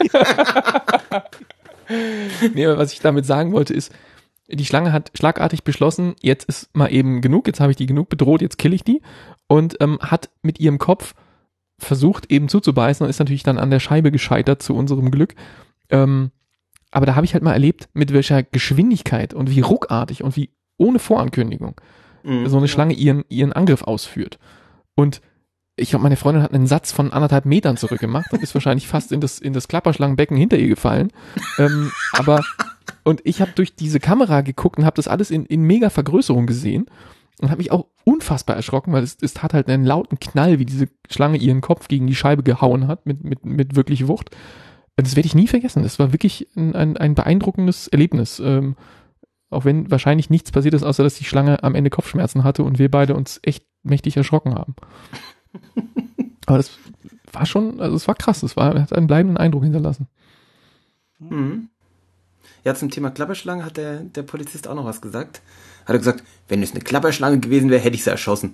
S3: nee, aber was ich damit sagen wollte ist, die Schlange hat schlagartig beschlossen, jetzt ist mal eben genug, jetzt habe ich die genug bedroht, jetzt kill ich die. Und ähm, hat mit ihrem Kopf versucht eben zuzubeißen und ist natürlich dann an der Scheibe gescheitert, zu unserem Glück. Ähm, aber da habe ich halt mal erlebt, mit welcher Geschwindigkeit und wie ruckartig und wie ohne Vorankündigung
S2: Mhm.
S3: so eine Schlange ihren, ihren Angriff ausführt. Und ich glaube, meine Freundin hat einen Satz von anderthalb Metern zurückgemacht und ist wahrscheinlich fast in das, in das Klapperschlangenbecken hinter ihr gefallen. Ähm, aber, und ich habe durch diese Kamera geguckt und habe das alles in, in mega Vergrößerung gesehen und habe mich auch unfassbar erschrocken, weil es, es tat halt einen lauten Knall, wie diese Schlange ihren Kopf gegen die Scheibe gehauen hat, mit, mit, mit wirklich Wucht. Das werde ich nie vergessen. Das war wirklich ein, ein, ein beeindruckendes Erlebnis. Ähm, auch wenn wahrscheinlich nichts passiert ist, außer dass die Schlange am Ende Kopfschmerzen hatte und wir beide uns echt mächtig erschrocken haben. Aber das war schon, also es war krass, es war, hat einen bleibenden Eindruck hinterlassen.
S2: Mhm. Ja, zum Thema Klapperschlange hat der, der Polizist auch noch was gesagt. Hat er gesagt, wenn es eine Klapperschlange gewesen wäre, hätte ich sie erschossen.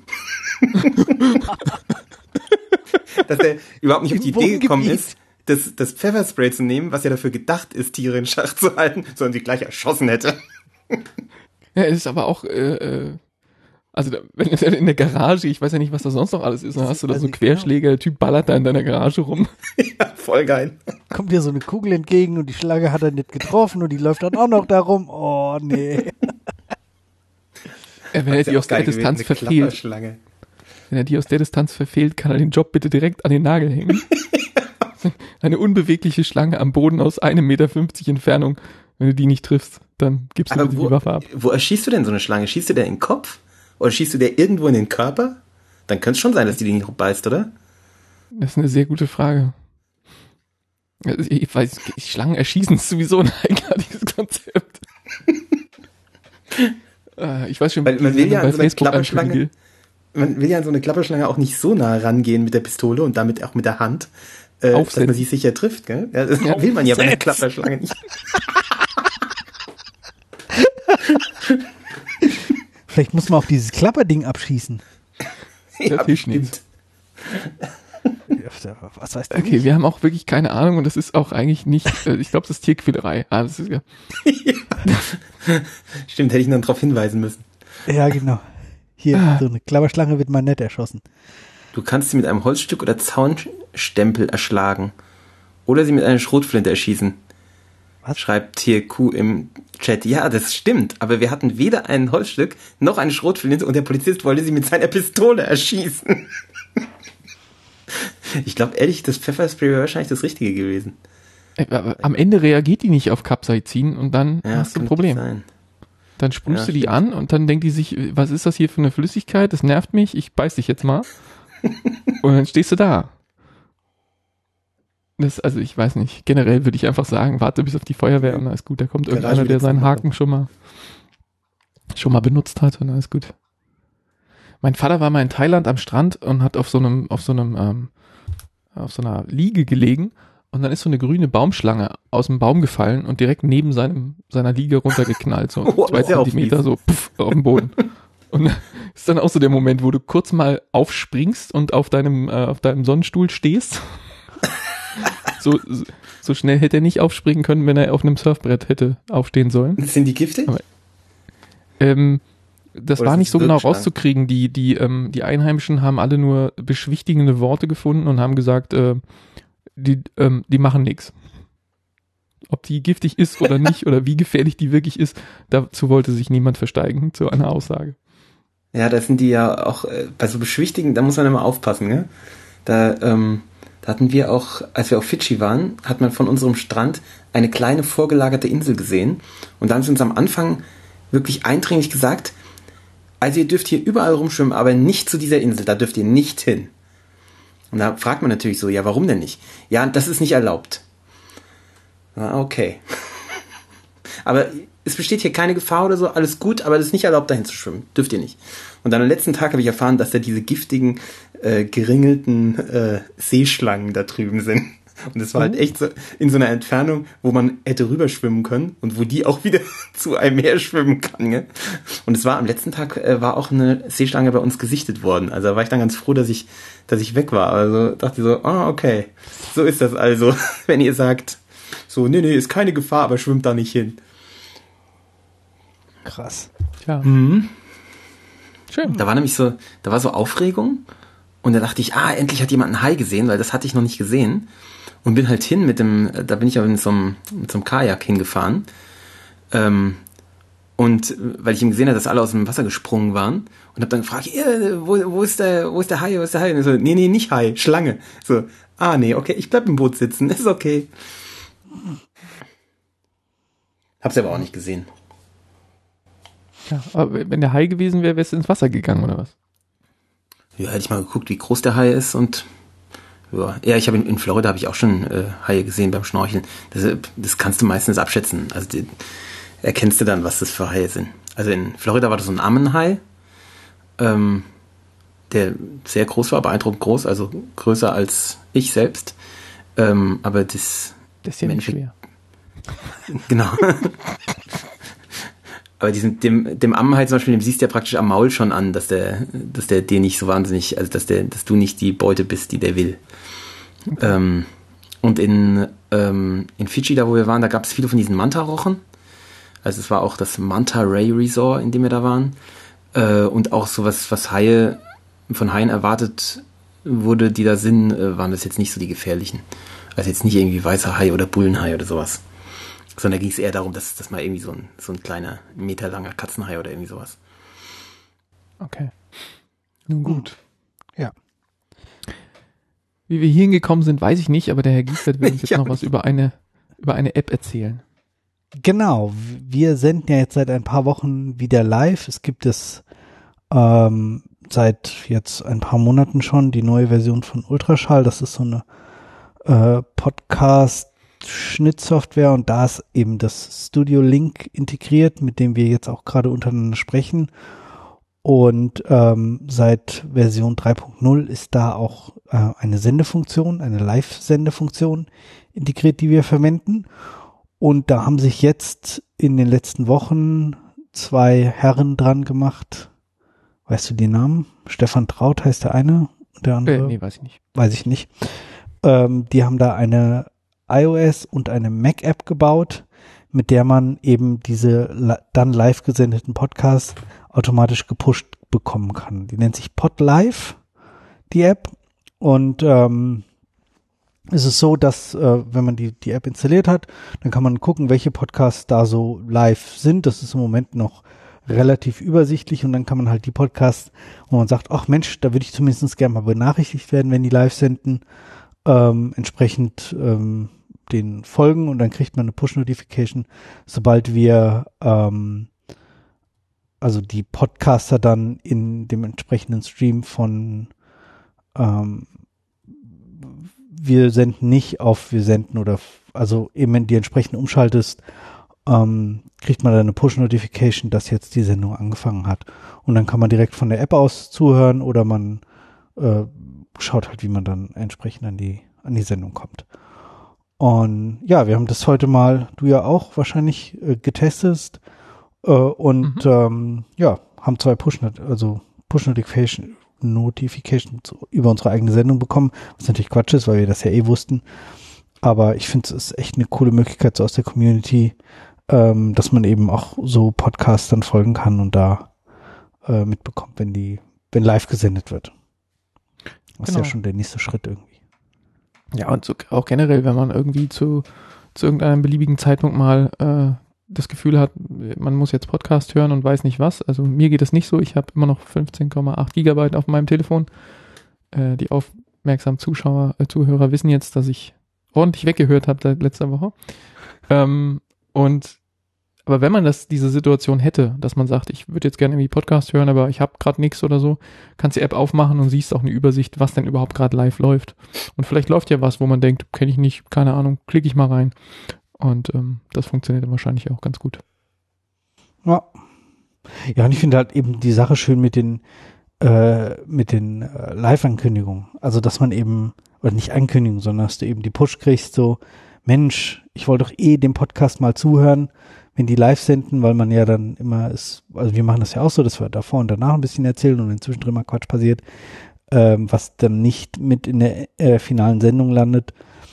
S2: Dass er überhaupt nicht auf die
S1: Im
S2: Idee gekommen
S1: Wohngebiet.
S2: ist, das, das Pfefferspray zu nehmen, was ja dafür gedacht ist, Tiere in Schach zu halten, sondern sie gleich erschossen hätte.
S3: Ja, es ist aber auch, äh, äh, also da, wenn du in der Garage, ich weiß ja nicht, was da sonst noch alles ist, dann hast du da so einen Querschläger, der Typ ballert da in deiner Garage rum.
S2: Ja, voll geil.
S1: Kommt dir so eine Kugel entgegen und die Schlange hat er nicht getroffen und die läuft dann auch noch da rum. Oh, nee.
S3: Ja, wenn er die aus der
S2: Geil gewesen,
S3: Distanz
S2: eine
S3: verfehlt,
S2: Klapperschlange.
S3: wenn er die aus der Distanz verfehlt, kann er den Job bitte direkt an den Nagel hängen. Eine unbewegliche Schlange am Boden aus einem Meter fünfzig Entfernung. Wenn du die nicht triffst, dann gibst du
S2: Aber
S3: bitte
S2: wo,
S3: die Waffe ab.
S2: wo erschießt du denn so eine Schlange? Schießt du der in den Kopf? Oder schießt du der irgendwo in den Körper? Dann könnte es schon sein, dass die dich nicht beißt, oder?
S3: Das ist eine sehr gute Frage. Also ich weiß, Schlangen erschießen ist sowieso ein eigenartiges Konzept. Äh, ich weiß schon,
S2: Weil man
S3: wie
S2: will ja
S3: bei
S2: an so eine
S3: Facebook
S2: Klapperschlange,
S3: ankündige.
S2: man will ja an so eine Klapperschlange auch nicht so nah rangehen mit der Pistole und damit auch mit der Hand, äh, dass
S3: Aufsetzen.
S2: man sie sicher trifft, gell? Ja, das
S3: Ja,
S2: will man ja bei einer
S1: aufsetzen.
S2: Klapperschlange nicht.
S1: Vielleicht muss man auch dieses Klapperding abschießen.
S3: Ja, hilft nichts.
S1: Was weißt du?
S3: Okay, wir haben auch wirklich keine Ahnung und das ist auch eigentlich nicht, äh, ich glaube, das ist Tierquälerei. Ah, das ist, ja.
S2: Stimmt, hätte ich dann darauf hinweisen müssen.
S1: Ja, genau. Hier, so eine Klapperschlange wird mal nett erschossen.
S2: Du kannst sie mit einem Holzstück oder Zaunstempel erschlagen. Oder sie mit einer Schrotflinte erschießen.
S1: Was?
S2: Schreibt hier Q im Chat. Ja, das stimmt. Aber wir hatten weder ein Holzstück noch eine Schrotflinte und der Polizist wollte sie mit seiner Pistole erschießen. Ich glaube ehrlich, das Pfefferspray wäre wahrscheinlich das Richtige gewesen.
S3: Äh, aber am Ende reagiert die nicht auf Capsaicin und dann
S2: Ja,
S3: hast du ein
S2: könnte
S3: Problem.
S2: sein.
S3: Dann sprühst
S2: Ja,
S3: du die
S2: stimmt.
S3: an und dann denkt die sich, was ist das hier für eine Flüssigkeit? Das nervt mich, ich beiß dich jetzt mal. Und dann stehst du da. Das, also ich weiß nicht, generell würde ich einfach sagen, warte bis auf die Feuerwehr und alles gut. Da kommt
S2: Garage
S3: irgendeiner, der
S2: wieder
S3: seinen
S2: zum
S3: Haken schon mal schon mal benutzt hat und alles gut. Mein Vater war mal in Thailand am Strand und hat auf so einem, auf so einem, ähm, auf so einer Liege gelegen und dann ist so eine grüne Baumschlange aus dem Baum gefallen und direkt neben seinem, seiner Liege runtergeknallt, so
S2: Oh,
S3: zwei
S2: das ist ja auch
S3: Zentimeter,
S2: fies.
S3: so puff, auf dem Boden. Und ist dann auch so der Moment, wo du kurz mal aufspringst und auf deinem, äh, auf deinem Sonnenstuhl stehst. So, so schnell hätte er nicht aufspringen können, wenn er auf einem Surfbrett hätte aufstehen sollen.
S2: Sind die giftig?
S3: Aber, ähm, das
S2: Oder
S3: war
S2: ist
S3: nicht
S2: es
S3: so genau
S2: Wirkstoff?
S3: rauszukriegen. Die, die, ähm, die Einheimischen haben alle nur beschwichtigende Worte gefunden und haben gesagt, äh, die, ähm, die machen nichts. Ob die giftig ist oder nicht oder wie gefährlich die wirklich ist, dazu wollte sich niemand versteigen, zu einer Aussage.
S2: Ja, da sind die ja auch, äh, bei so Beschwichtigen, da muss man immer aufpassen, ne? Da, ähm, da hatten wir auch, als wir auf Fidschi waren, hat man von unserem Strand eine kleine vorgelagerte Insel gesehen. Und da haben sie uns am Anfang wirklich eindringlich gesagt, also ihr dürft hier überall rumschwimmen, aber nicht zu dieser Insel, da dürft ihr nicht hin. Und da fragt man natürlich so, ja, warum denn nicht? Ja, das ist nicht erlaubt. Ah, okay. Aber es besteht hier keine Gefahr oder so, alles gut, aber es ist nicht erlaubt, dahin zu schwimmen. Dürft ihr nicht. Und dann am letzten Tag habe ich erfahren, dass da diese giftigen, äh, geringelten äh, Seeschlangen da drüben sind. Und es war halt echt so in so einer Entfernung, wo man hätte rüberschwimmen können und wo die auch wieder zu einem Meer schwimmen kann. Gell? Und es war am letzten Tag, äh, war auch eine Seeschlange bei uns gesichtet worden. Also da war ich dann ganz froh, dass ich, dass ich weg war. Also dachte ich so, ah, okay, so ist das also, wenn ihr sagt, so, nee, nee, ist keine Gefahr, aber schwimmt da nicht hin.
S1: Krass.
S3: Tja.
S2: Mhm.
S3: Schön.
S2: Da war nämlich so, da war so Aufregung und da dachte ich, ah, endlich hat jemand einen Hai gesehen, weil das hatte ich noch nicht gesehen. Und bin halt hin mit dem, da bin ich aber mit so einem, mit so einem Kajak hingefahren. Ähm, und weil ich eben gesehen habe, dass alle aus dem Wasser gesprungen waren und habe dann gefragt, wo, wo ist der, wo ist der Hai, wo ist der Hai? Und ich so, nee, nee, nicht Hai, Schlange. So, ah, nee, okay, ich bleib im Boot sitzen, ist okay. Hab's aber auch nicht gesehen.
S3: Ja, aber wenn der Hai gewesen wäre, wärst du ins Wasser gegangen, oder was?
S2: Ja, hätte ich mal geguckt, wie groß der Hai ist und ja, ja ich habe in, in Florida habe ich auch schon äh, Haie gesehen beim Schnorcheln. Das, das kannst du meistens abschätzen. Also die, erkennst du dann, was das für Haie sind. Also in Florida war das so ein Ammenhai, ähm, der sehr groß war, beeindruckend groß, also größer als ich selbst. Ähm, aber das
S3: Das ist ja nicht schwer.
S2: Genau. Aber diesen, dem, dem Ammenhai zum Beispiel, dem siehst du ja praktisch am Maul schon an, dass der, dass der dir nicht so wahnsinnig, also dass der, dass du nicht die Beute bist, die der will. Okay. Ähm, und in, ähm, in Fidschi, da wo wir waren, da gab es viele von diesen Manta-Rochen. Also es war auch das Manta Ray Resort, in dem wir da waren. Äh, und auch sowas, was Haie, von Haien erwartet wurde, die da sind, äh, waren das jetzt nicht so die gefährlichen. Also jetzt nicht irgendwie weißer Hai oder Bullenhai oder sowas. Sondern ging es eher darum, dass das mal irgendwie so ein, so ein kleiner, meterlanger Katzenhai oder irgendwie sowas.
S3: Okay. Nun gut.
S1: Ja.
S3: Wie wir hier hingekommen sind, weiß ich nicht, aber der Herr Giesbert will uns jetzt
S2: Ja.
S3: noch was über eine, über eine App erzählen.
S1: Genau, wir senden ja jetzt seit ein paar Wochen wieder live. Es gibt es ähm, seit jetzt ein paar Monaten schon die neue Version von Ultraschall. Das ist so eine äh, Podcast-Schnittsoftware und da ist eben das Studio Link integriert, mit dem wir jetzt auch gerade untereinander sprechen. Und ähm, seit Version drei Punkt null ist da auch äh, eine Sendefunktion, eine Live-Sendefunktion integriert, die wir verwenden. Und da haben sich jetzt in den letzten Wochen zwei Herren dran gemacht. Weißt du die Namen? Stefan Traut heißt der eine, der andere?
S3: Äh, nee, weiß ich nicht.
S1: Weiß ich nicht. Ähm, die haben da eine iOS und eine Mac-App gebaut, mit der man eben diese li- dann live gesendeten Podcasts automatisch gepusht bekommen kann. Die nennt sich PodLive, die App. Und ähm, es ist so, dass äh, wenn man die, die App installiert hat, dann kann man gucken, welche Podcasts da so live sind. Das ist im Moment noch relativ übersichtlich und dann kann man halt die Podcasts, wo man sagt, ach Mensch, da würde ich zumindest gerne mal benachrichtigt werden, wenn die live senden, ähm, entsprechend ähm, den folgen und dann kriegt man eine Push-Notification, sobald wir ähm, also die Podcaster dann in dem entsprechenden Stream von ähm, wir senden nicht auf wir senden oder also eben wenn die entsprechend umschaltest, ähm, kriegt man dann eine Push-Notification, dass jetzt die Sendung angefangen hat. Und dann kann man direkt von der App aus zuhören oder man äh, schaut halt, wie man dann entsprechend an die an die Sendung kommt. Und ja, wir haben das heute mal, du ja auch wahrscheinlich äh, getestet äh, und mhm. ähm, ja, haben zwei Push, also Push-Notification Notifications über unsere eigene Sendung bekommen, was natürlich Quatsch ist, weil wir das ja eh wussten. Aber ich finde, es ist echt eine coole Möglichkeit so aus der Community, ähm, dass man eben auch so Podcasts dann folgen kann und da äh, mitbekommt, wenn die, wenn live gesendet wird. Das
S3: Genau.
S1: ist ja schon der nächste Schritt irgendwie.
S3: Ja, und so, auch generell, wenn man irgendwie zu, zu irgendeinem beliebigen Zeitpunkt mal äh, das Gefühl hat, man muss jetzt Podcast hören und weiß nicht was. Also mir geht es nicht so. Ich habe immer noch fünfzehn Komma acht Gigabyte auf meinem Telefon. Äh, die aufmerksamen Zuschauer, äh, Zuhörer wissen jetzt, dass ich ordentlich weggehört habe seit letzter Woche. Ähm, und aber wenn man das diese Situation hätte, dass man sagt, ich würde jetzt gerne irgendwie Podcast hören, aber ich habe gerade nichts oder so, kannst die App aufmachen und siehst auch eine Übersicht, was denn überhaupt gerade live läuft. Und vielleicht läuft ja was, wo man denkt, kenne ich nicht, keine Ahnung, klicke ich mal rein. Und ähm, das funktioniert dann wahrscheinlich auch ganz gut.
S1: Ja. Ja, und ich finde halt eben die Sache schön mit den äh, mit den äh, Live-Ankündigungen. Also, dass man eben, oder nicht Ankündigungen, sondern dass du eben die Push kriegst, so, Mensch, ich wollte doch eh dem Podcast mal zuhören, wenn die live senden, weil man ja dann immer ist, also wir machen das ja auch so, dass wir davor und danach ein bisschen erzählen und wenn zwischendrin mal Quatsch passiert, ähm, was dann nicht mit in der äh, finalen Sendung landet.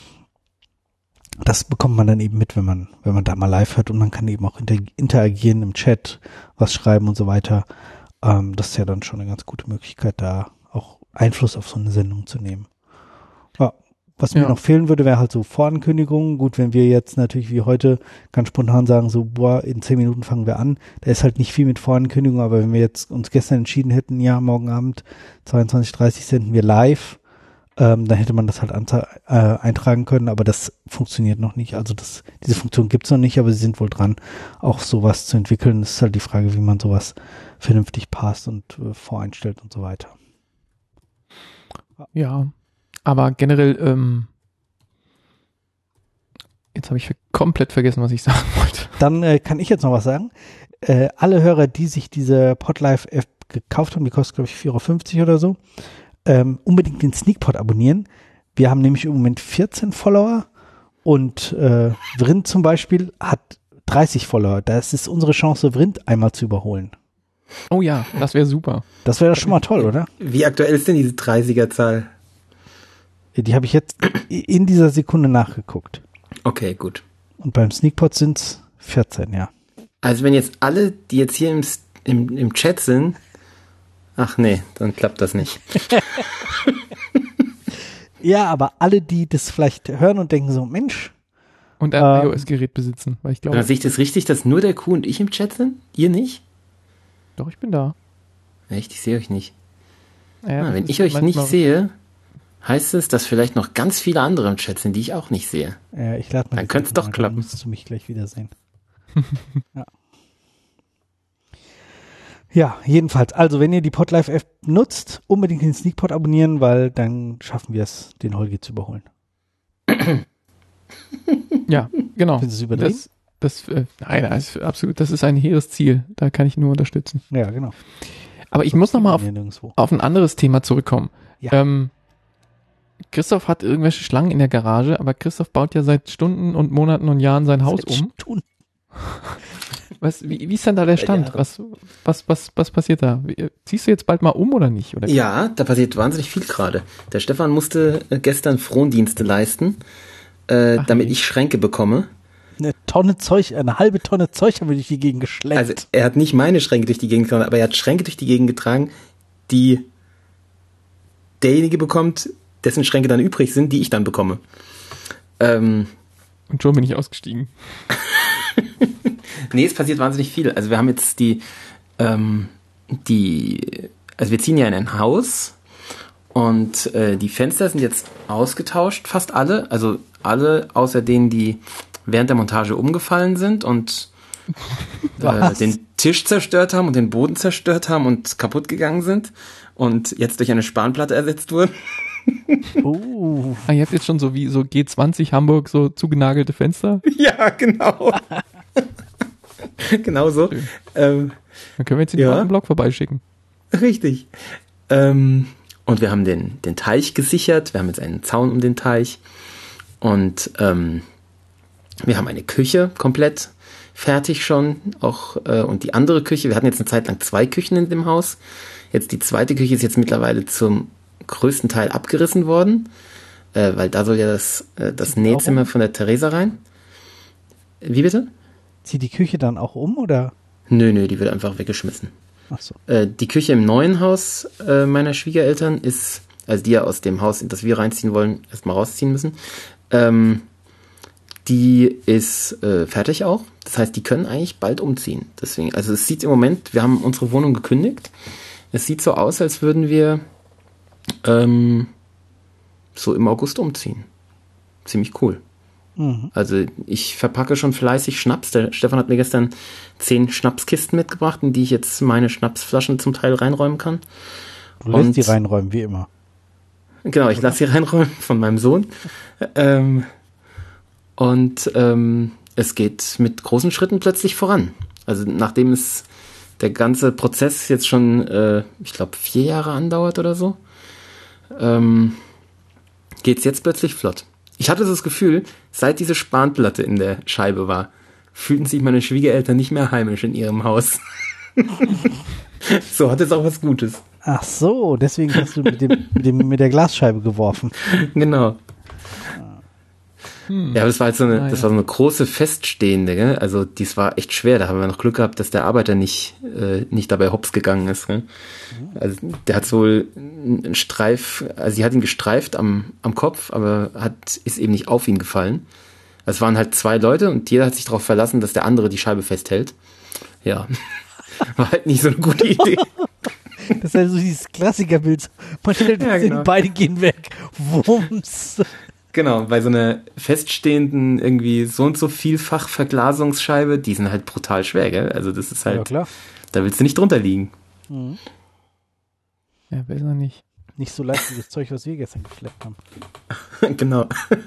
S1: Das bekommt man dann eben mit, wenn man, wenn man da mal live hört und man kann eben auch inter- interagieren im Chat, was schreiben und so weiter. Ähm, das ist ja dann schon eine ganz gute Möglichkeit, da auch Einfluss auf so eine Sendung zu nehmen. Ja, was mir
S3: Ja.
S1: noch fehlen würde, wäre halt so Vorankündigungen. Gut, wenn wir jetzt natürlich wie heute ganz spontan sagen, so, boah, in zehn Minuten fangen wir an. Da ist halt nicht viel mit Vorankündigungen, aber wenn wir jetzt uns gestern entschieden hätten, ja, morgen Abend zweiundzwanzig Uhr dreißig senden wir live, Ähm, dann hätte man das halt anze- äh, eintragen können, aber das funktioniert noch nicht. Also das, diese Funktion gibt's noch nicht, aber sie sind wohl dran, auch sowas zu entwickeln. Das ist halt die Frage, wie man sowas vernünftig passt und äh, voreinstellt und so weiter.
S3: Ja, aber generell, ähm, jetzt habe ich für komplett vergessen, was ich sagen wollte.
S1: Dann äh, kann ich jetzt noch was sagen. Äh, alle Hörer, die sich diese Podlife-App gekauft haben, die kostet, glaube ich, vier Euro fünfzig oder so, ähm, unbedingt den Sneakpot abonnieren. Wir haben nämlich im Moment vierzehn Follower und äh, Vrind zum Beispiel hat dreißig Follower. Das ist unsere Chance, Vrind einmal zu überholen.
S3: Oh ja, das wäre super.
S1: Das wäre doch schon mal toll, oder?
S2: Wie aktuell ist denn diese dreißiger-Zahl?
S1: Die habe ich jetzt in dieser Sekunde nachgeguckt.
S2: Okay, gut.
S1: Und beim Sneakpot sind es vierzehn, ja.
S2: Also wenn jetzt alle, die jetzt hier im, im, im Chat sind, ach nee, dann klappt das nicht.
S1: Ja, aber alle, die das vielleicht hören und denken so, Mensch.
S3: Und ein
S1: Ähm,
S3: iOS-Gerät besitzen, weil ich glaube,
S2: Dann sehe ich das richtig, dass nur der Kuh und ich im Chat sind? Ihr nicht?
S3: doch, ich bin da.
S2: Echt, ich sehe euch nicht.
S3: Ja,
S2: Ah,
S3: das
S2: wenn
S3: ist
S2: ich euch nicht
S3: manchmal-
S2: sehe, heißt es, dass vielleicht noch ganz viele andere im Chat sind, die ich auch nicht sehe.
S1: Äh, ich lade mal
S2: Dann
S1: die
S2: könnte es
S1: Sachen
S2: doch
S1: ein,
S2: klappen.
S1: Dann müsstest du mich gleich wiedersehen. ja. Ja, jedenfalls. Also, wenn ihr die Podlife-App nutzt, unbedingt den Sneakpot abonnieren, weil dann schaffen wir es, den Holgi zu überholen.
S3: Ja, genau.
S1: Findest du es übertrieben?
S3: Das, das, äh, nein, das ist absolut, das ist ein hehres Ziel. Da kann ich nur unterstützen.
S1: Ja, genau.
S3: Aber ich muss nochmal auf,
S1: Ja, nirgendwo.
S3: auf ein anderes Thema zurückkommen.
S1: Ja.
S3: Ähm, Christoph hat irgendwelche Schlangen in der Garage, aber Christoph baut ja seit Stunden und Monaten und Jahren sein Haus
S1: Seit
S3: um.
S1: Stunden.
S3: Was, wie, wie ist denn da der Stand?
S1: Jahre.
S3: Was, was, was, was passiert da? Wie, ziehst du jetzt bald mal um oder nicht? Oder?
S2: Ja, da passiert wahnsinnig viel gerade. Der Stefan musste äh, gestern Frondienste leisten, äh,
S3: Ach,
S2: damit
S3: nee.
S2: ich Schränke bekomme.
S1: Eine Tonne Zeug, eine halbe Tonne Zeug haben wir durch die Gegend geschleppt.
S2: Also er hat nicht meine Schränke durch die Gegend getragen, aber er hat Schränke durch die Gegend getragen, die derjenige bekommt, dessen Schränke dann übrig sind, die ich dann bekomme. Ähm,
S3: Und schon bin ich ausgestiegen.
S2: nee, es passiert wahnsinnig viel. Also wir haben jetzt die, ähm, die, also wir ziehen ja in ein Haus und äh, die Fenster sind jetzt ausgetauscht, fast alle. Also alle, außer denen, die während der Montage umgefallen sind und äh,
S1: Was?
S2: den Tisch zerstört haben und den Boden zerstört haben und kaputt gegangen sind und jetzt durch eine Spanplatte ersetzt wurden.
S1: Oh.
S3: Ah, ihr habt jetzt schon so wie so G zwanzig Hamburg so zugenagelte Fenster?
S2: Ja, genau. Genau so.
S3: Schön.
S2: Ähm,
S3: Dann können wir jetzt den
S2: Ja.
S3: ja. Block vorbeischicken.
S2: Richtig. Ähm, und wir haben den, den Teich gesichert. Wir haben jetzt einen Zaun um den Teich. Und ähm, wir haben eine Küche komplett fertig schon. Auch äh, und die andere Küche. Wir hatten jetzt eine Zeit lang zwei Küchen in dem Haus. Jetzt die zweite Küche ist jetzt mittlerweile zum größten Teil abgerissen worden. Äh, weil da soll ja das, äh, das Nähzimmer von der Theresa rein. Wie bitte?
S1: Zieht die Küche dann auch um, oder?
S2: Nö, nö, die wird einfach weggeschmissen.
S1: Ach so.
S2: Äh, die Küche im neuen Haus äh, meiner Schwiegereltern ist, also die ja aus dem Haus, in das wir reinziehen wollen, erstmal rausziehen müssen, ähm, die ist äh, fertig auch. Das heißt, die können eigentlich bald umziehen. Deswegen, also es sieht im Moment, wir haben unsere Wohnung gekündigt. Es sieht so aus, als würden wir ähm, so im August umziehen. Ziemlich cool.
S1: Mhm.
S2: Also ich verpacke schon fleißig Schnaps. Der Stefan hat mir gestern zehn Schnapskisten mitgebracht, in die ich jetzt meine Schnapsflaschen zum Teil reinräumen kann.
S1: Du lässt
S2: Und
S1: die reinräumen, wie immer.
S2: Genau, ich lasse sie reinräumen von meinem Sohn. Ähm, und ähm, es geht mit großen Schritten plötzlich voran. Also nachdem es der ganze Prozess jetzt schon, äh, ich glaube, vier Jahre andauert oder so, ähm, geht es jetzt plötzlich flott. Ich hatte so das Gefühl, seit diese Spanplatte in der Scheibe war, fühlten sich meine Schwiegereltern nicht mehr heimisch in ihrem Haus. So hat es auch was Gutes.
S1: Ach so, deswegen hast du mit, dem, mit, dem, mit der Glasscheibe geworfen.
S2: Genau.
S3: Hm.
S2: Ja, aber das war halt so eine,
S3: Ah,
S2: das
S3: ja.
S2: war so eine große feststehende, gell? Also dies war echt schwer. Da haben wir noch Glück gehabt, dass der Arbeiter nicht, äh, nicht dabei hops gegangen ist. Gell? Also der hat wohl einen Streif, also sie hat ihn gestreift am, am Kopf, aber hat, ist eben nicht auf ihn gefallen. Es waren halt zwei Leute und jeder hat sich darauf verlassen, dass der andere die Scheibe festhält. Ja, war halt nicht so eine gute Idee.
S1: Das ist also dieses Klassikerbild. Man stellt
S2: Ja,
S1: ja,
S2: genau.
S1: beide gehen weg. Wumms.
S2: Genau, bei so einer feststehenden, irgendwie so und so vielfach Verglasungsscheibe, die sind halt brutal schwer, gell? Also das ist halt,
S1: Ja, klar.
S2: da willst du nicht drunter liegen.
S1: Mhm.
S3: Ja, besser nicht.
S1: Nicht so leicht wie das Zeug, was wir gestern geschleppt haben.
S2: Genau.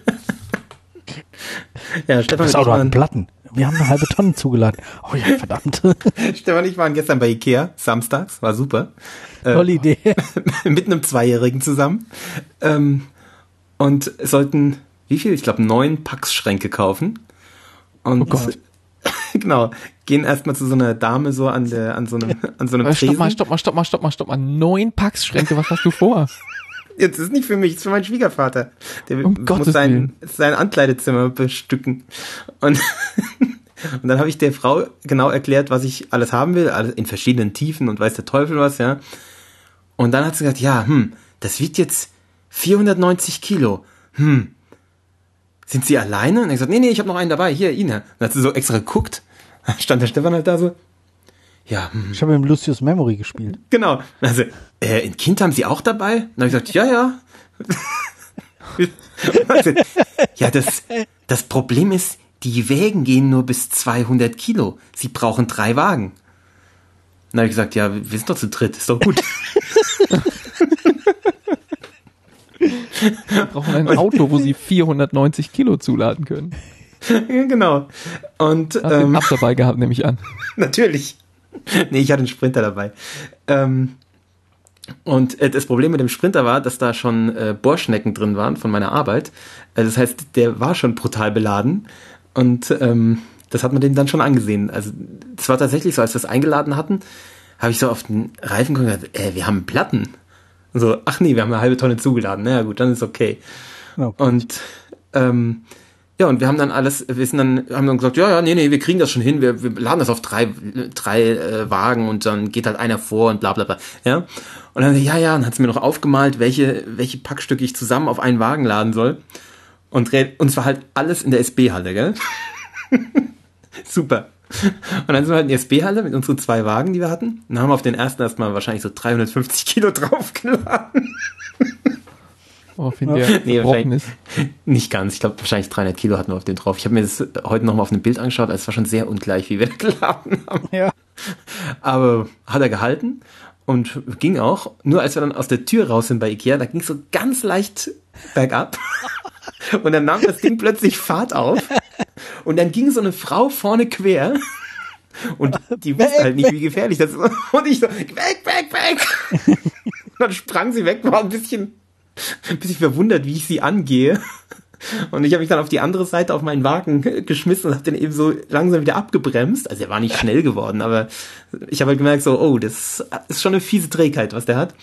S2: Ja, Stefan
S1: Das
S2: und,
S1: Auto
S2: ich
S1: hat
S2: waren,
S1: Platten. Wir haben eine halbe Tonne zugeladen. Oh ja, verdammt.
S2: Stefan und ich waren gestern bei Ikea, samstags, war super. Äh,
S1: Tolle Idee.
S2: mit einem Zweijährigen zusammen. Ähm, und sollten, wie viel? Ich glaube, neun Packschränke kaufen. Und
S1: Oh Gott.
S2: genau, gehen erstmal zu so einer Dame so an der, an so einem, an so einem
S3: Aber stopp
S2: Tresen.
S3: mal, stopp mal, stopp mal, stopp mal, stopp mal. Neun Packschränke, was hast du vor?
S2: Jetzt ist nicht für mich, es ist für meinen Schwiegervater. Der
S3: Um
S2: muss
S3: Gottes
S2: sein,
S3: Willen.
S2: sein Ankleidezimmer bestücken. Und, und dann habe ich der Frau genau erklärt, was ich alles haben will, alles in verschiedenen Tiefen und weiß der Teufel was, ja. Und dann hat sie gesagt, ja, hm, das wiegt jetzt vierhundertneunzig Kilo. Hm, sind Sie alleine? Und ich gesagt, nee, nee, ich habe noch einen dabei, hier, Ina. Dann hat sie so extra geguckt. Dann stand der Stefan halt da so, ja, hm.
S1: Ich habe im Lucius Memory gespielt.
S2: Genau. Also, äh, ein Kind haben Sie auch dabei? Dann habe ich gesagt, ja, ja. Also, ja, das, das Problem ist, die Wägen gehen nur bis zweihundert Kilo. Sie brauchen drei Wagen. Dann habe ich gesagt, ja, wir sind doch zu dritt, ist doch gut.
S3: Wir brauchen ein Auto, wo sie vierhundertneunzig Kilo zuladen können.
S2: Ja, genau. Und
S3: Hast du den
S2: ähm,
S3: Ab dabei gehabt, nehme ich an.
S2: natürlich. Nee, ich hatte einen Sprinter dabei. Ähm, und äh, das Problem mit dem Sprinter war, dass da schon äh, Bohrschnecken drin waren von meiner Arbeit. Äh, das heißt, der war schon brutal beladen. Und ähm, das hat man dem dann schon angesehen. Also es war tatsächlich so, als wir es eingeladen hatten, habe ich so auf den Reifen geguckt und gesagt, äh, wir haben Platten. Und so, ach nee, wir haben eine halbe Tonne zugeladen. Na ja, gut, dann ist okay.
S1: Oh,
S2: Und ähm, ja, und wir haben dann alles, wir sind dann, haben dann gesagt, ja, ja, nee, nee, wir kriegen das schon hin, wir, wir laden das auf drei, drei äh, Wagen und dann geht halt einer vor und bla bla bla. Ja. Und dann, ja, ja, dann hat sie mir noch aufgemalt, welche, welche Packstücke ich zusammen auf einen Wagen laden soll. Und, und zwar halt alles in der S B-Halle, gell? Super. Und dann sind wir halt in der S B-Halle mit unseren zwei Wagen, die wir hatten. Und haben auf den ersten erstmal wahrscheinlich so dreihundertfünfzig Kilo draufgeladen.
S3: Oh, finde der
S2: Nee,
S3: gebrochen ist.
S2: Nicht ganz. Ich glaube, wahrscheinlich dreihundert Kilo hatten wir auf dem drauf. Ich habe mir das heute nochmal auf dem Bild angeschaut. Es war schon sehr ungleich, wie wir geladen haben.
S1: ja.
S2: Aber hat er gehalten und ging auch. Nur als wir dann aus der Tür raus sind bei Ikea, da ging es so ganz leicht bergab. Und dann nahm das Ding plötzlich Fahrt auf. Und dann ging so eine Frau vorne quer. Und die wusste halt nicht, wie gefährlich das ist. Und ich so, weg, weg, weg. Und dann sprang sie weg, war ein bisschen... ein bisschen verwundert, wie ich sie angehe. Und ich habe mich dann auf die andere Seite auf meinen Wagen geschmissen und habe den eben so langsam wieder abgebremst. Also er war nicht schnell geworden, aber ich habe halt gemerkt so, oh, das ist schon eine fiese Trägheit, was der hat.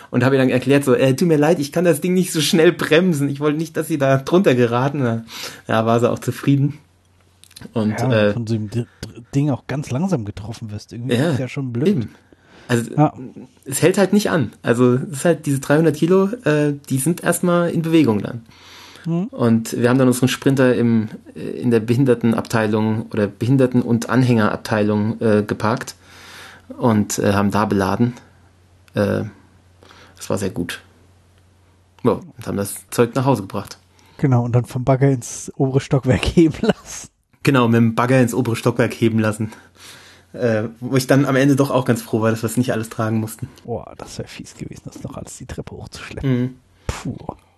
S2: und habe ihr dann erklärt so, äh, tut mir leid, ich kann das Ding nicht so schnell bremsen. Ich wollte nicht, dass sie da drunter geraten. Ja, war sie auch zufrieden. Und
S1: ja,
S2: äh,
S1: von so einem D- Ding auch ganz langsam getroffen wirst. Irgendwie
S2: ja,
S1: ist ja schon blöd.
S2: Eben. Also
S1: ja.
S2: es hält halt nicht an. Also es ist halt diese dreihundert Kilo, äh, die sind erstmal in Bewegung dann. Mhm. Und wir haben dann unseren Sprinter im in der Behindertenabteilung oder Behinderten- und Anhängerabteilung äh, geparkt und äh, haben da beladen. Äh, das war sehr gut. Ja, und haben das Zeug nach Hause gebracht.
S1: Genau, und dann vom Bagger ins obere Stockwerk heben lassen.
S2: Genau, mit dem Bagger ins obere Stockwerk heben lassen. Äh, wo ich dann am Ende doch auch ganz froh war, dass wir es nicht alles tragen mussten.
S1: Boah, das wäre fies gewesen, das noch alles die Treppe hochzuschleppen.
S2: Mhm.
S1: Puh.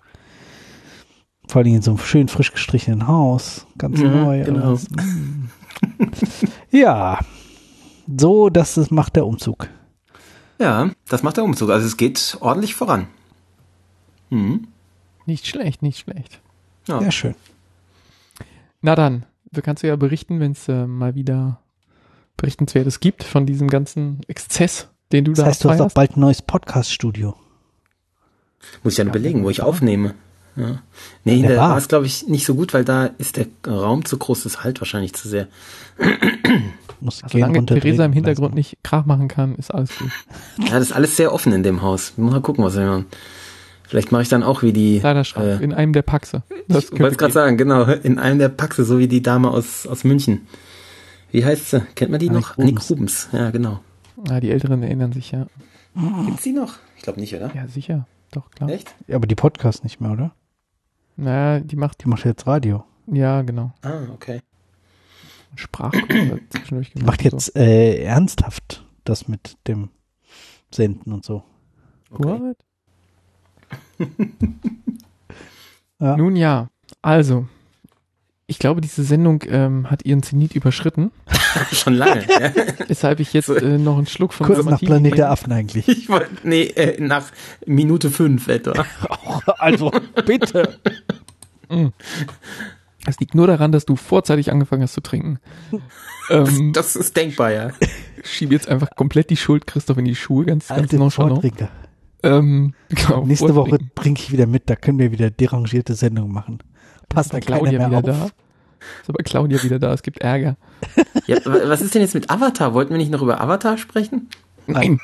S1: Vor allem in so einem schön frisch gestrichenen Haus. Ganz
S2: mhm,
S1: neu.
S2: Genau.
S1: Alles. Mm. Ja, so, das ist, macht der Umzug.
S2: Ja, das macht der Umzug. Also es geht ordentlich voran. Mhm.
S3: Nicht schlecht, nicht schlecht.
S2: Ja.
S1: Sehr schön.
S3: Na dann, du kannst ja berichten, wenn es äh, mal wieder Berichtenswertes gibt von diesem ganzen Exzess, den du
S1: das
S3: da
S1: heißt, du hast
S3: feierst.
S1: auch bald ein neues Podcast-Studio.
S2: Muss ich dann überlegen, wo ich aufnehme. Ja. Nee,
S1: Der
S2: da
S1: Bar.
S2: war es, glaube ich, nicht so gut, weil da ist der Raum zu groß, das halt wahrscheinlich zu sehr.
S1: Muss
S3: Also solange Theresa im Hintergrund nicht Krach machen kann, ist alles gut.
S2: Ja, das ist alles sehr offen in dem Haus. Mal gucken, was wir machen. Vielleicht mache ich dann auch wie die...
S3: Kleiderschrank,
S2: äh,
S3: in einem der Paxe. Das
S2: Ich wollte es gerade sagen, genau, in einem der Paxe, so wie die Dame aus, aus München. Wie heißt sie? Kennt man die
S1: Annik
S2: noch?
S1: Rubens.
S2: Annik Rubens, ja, genau.
S3: Ja, die Älteren erinnern sich ja.
S2: Gibt's die noch? Ich glaube nicht, oder?
S3: Ja, sicher. Doch, klar.
S2: Echt?
S1: Ja, aber die Podcast nicht mehr, oder?
S3: Naja, die macht,
S1: Die macht jetzt Radio.
S3: ja, genau.
S2: Ah, okay.
S3: Sprachkurse zwischendurch
S1: Die
S3: gemacht.
S1: macht jetzt äh, ernsthaft das mit dem Senden und so.
S3: So.
S2: okay.
S3: What?
S1: Ja.
S3: Nun ja, also, ich glaube, diese Sendung ähm, hat ihren Zenit überschritten,
S2: Schon lange. Ja.
S3: weshalb ich jetzt
S2: So.
S3: äh, noch einen Schluck von
S1: Kurz nach
S3: Martini
S1: Planet der
S3: nehme.
S1: Affen eigentlich.
S2: Ich wollte, nee, äh, nach Minute fünf etwa.
S1: Also, bitte.
S3: Es liegt nur daran, dass du vorzeitig angefangen hast zu trinken. ähm,
S2: Das ist denkbar, ja.
S3: schiebe jetzt einfach komplett die Schuld, Christoph, in die Schuhe, ganz, ganz
S1: Alte
S3: nonchalant.
S1: Vortrinker.
S3: Ähm, genau,
S1: Nächste Woche
S3: Vortrinken.
S1: bringe ich wieder mit, da können wir wieder derangierte Sendungen machen. Passt da
S3: Ist
S1: keiner
S3: Claudia
S1: mehr
S3: wieder
S1: auf.
S3: da? Ist aber Claudia wieder da, es gibt Ärger.
S2: ja. Was ist denn jetzt mit Avatar? Wollten wir nicht noch über Avatar sprechen?
S3: Nein.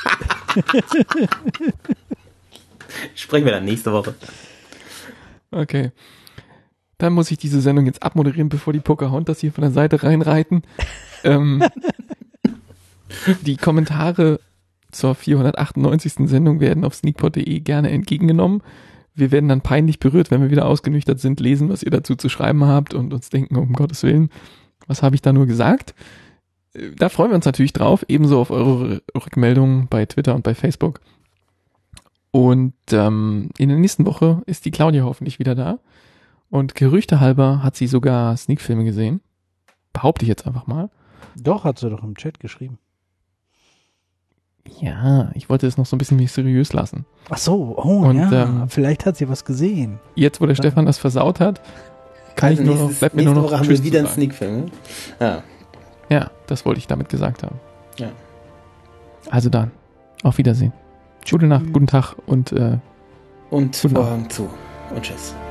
S2: Sprechen wir dann nächste Woche.
S3: Okay. Dann muss ich diese Sendung jetzt abmoderieren, bevor die Pocahontas hier von der Seite reinreiten. ähm, die Kommentare zur vierhundertachtundneunzigsten Sendung werden auf sneakpot punkt de gerne entgegengenommen. Wir werden dann peinlich berührt, wenn wir wieder ausgenüchtert sind, lesen, was ihr dazu zu schreiben habt und uns denken, um Gottes Willen, was habe ich da nur gesagt? Da freuen wir uns natürlich drauf, ebenso auf eure Rückmeldungen bei Twitter und bei Facebook. Und ähm, in der nächsten Woche ist die Claudia hoffentlich wieder da. Und gerüchtehalber hat sie sogar Sneak-Filme gesehen. Behaupte ich jetzt einfach mal.
S1: Doch, hat sie doch im Chat geschrieben.
S3: Ja, ich wollte es noch so ein bisschen mysteriös lassen.
S1: Ach so, oh
S3: Und,
S1: ja,
S3: ähm,
S1: vielleicht hat sie was gesehen.
S3: Jetzt, wo der Stefan das versaut hat, kann ich nur noch,
S2: nächstes,
S3: bleibt mir
S2: nächste
S3: nur noch
S2: Woche haben
S3: Tschüss
S2: wir wieder
S3: zu
S2: einen
S3: sagen.
S2: Sneak-Film. Ne? Ja.
S3: Ja, das wollte ich damit gesagt haben.
S2: Ja.
S3: Also dann, auf Wiedersehen. Gute Nacht, guten Tag und äh,
S2: Und
S3: Genau.
S2: Vorhang zu. Und tschüss.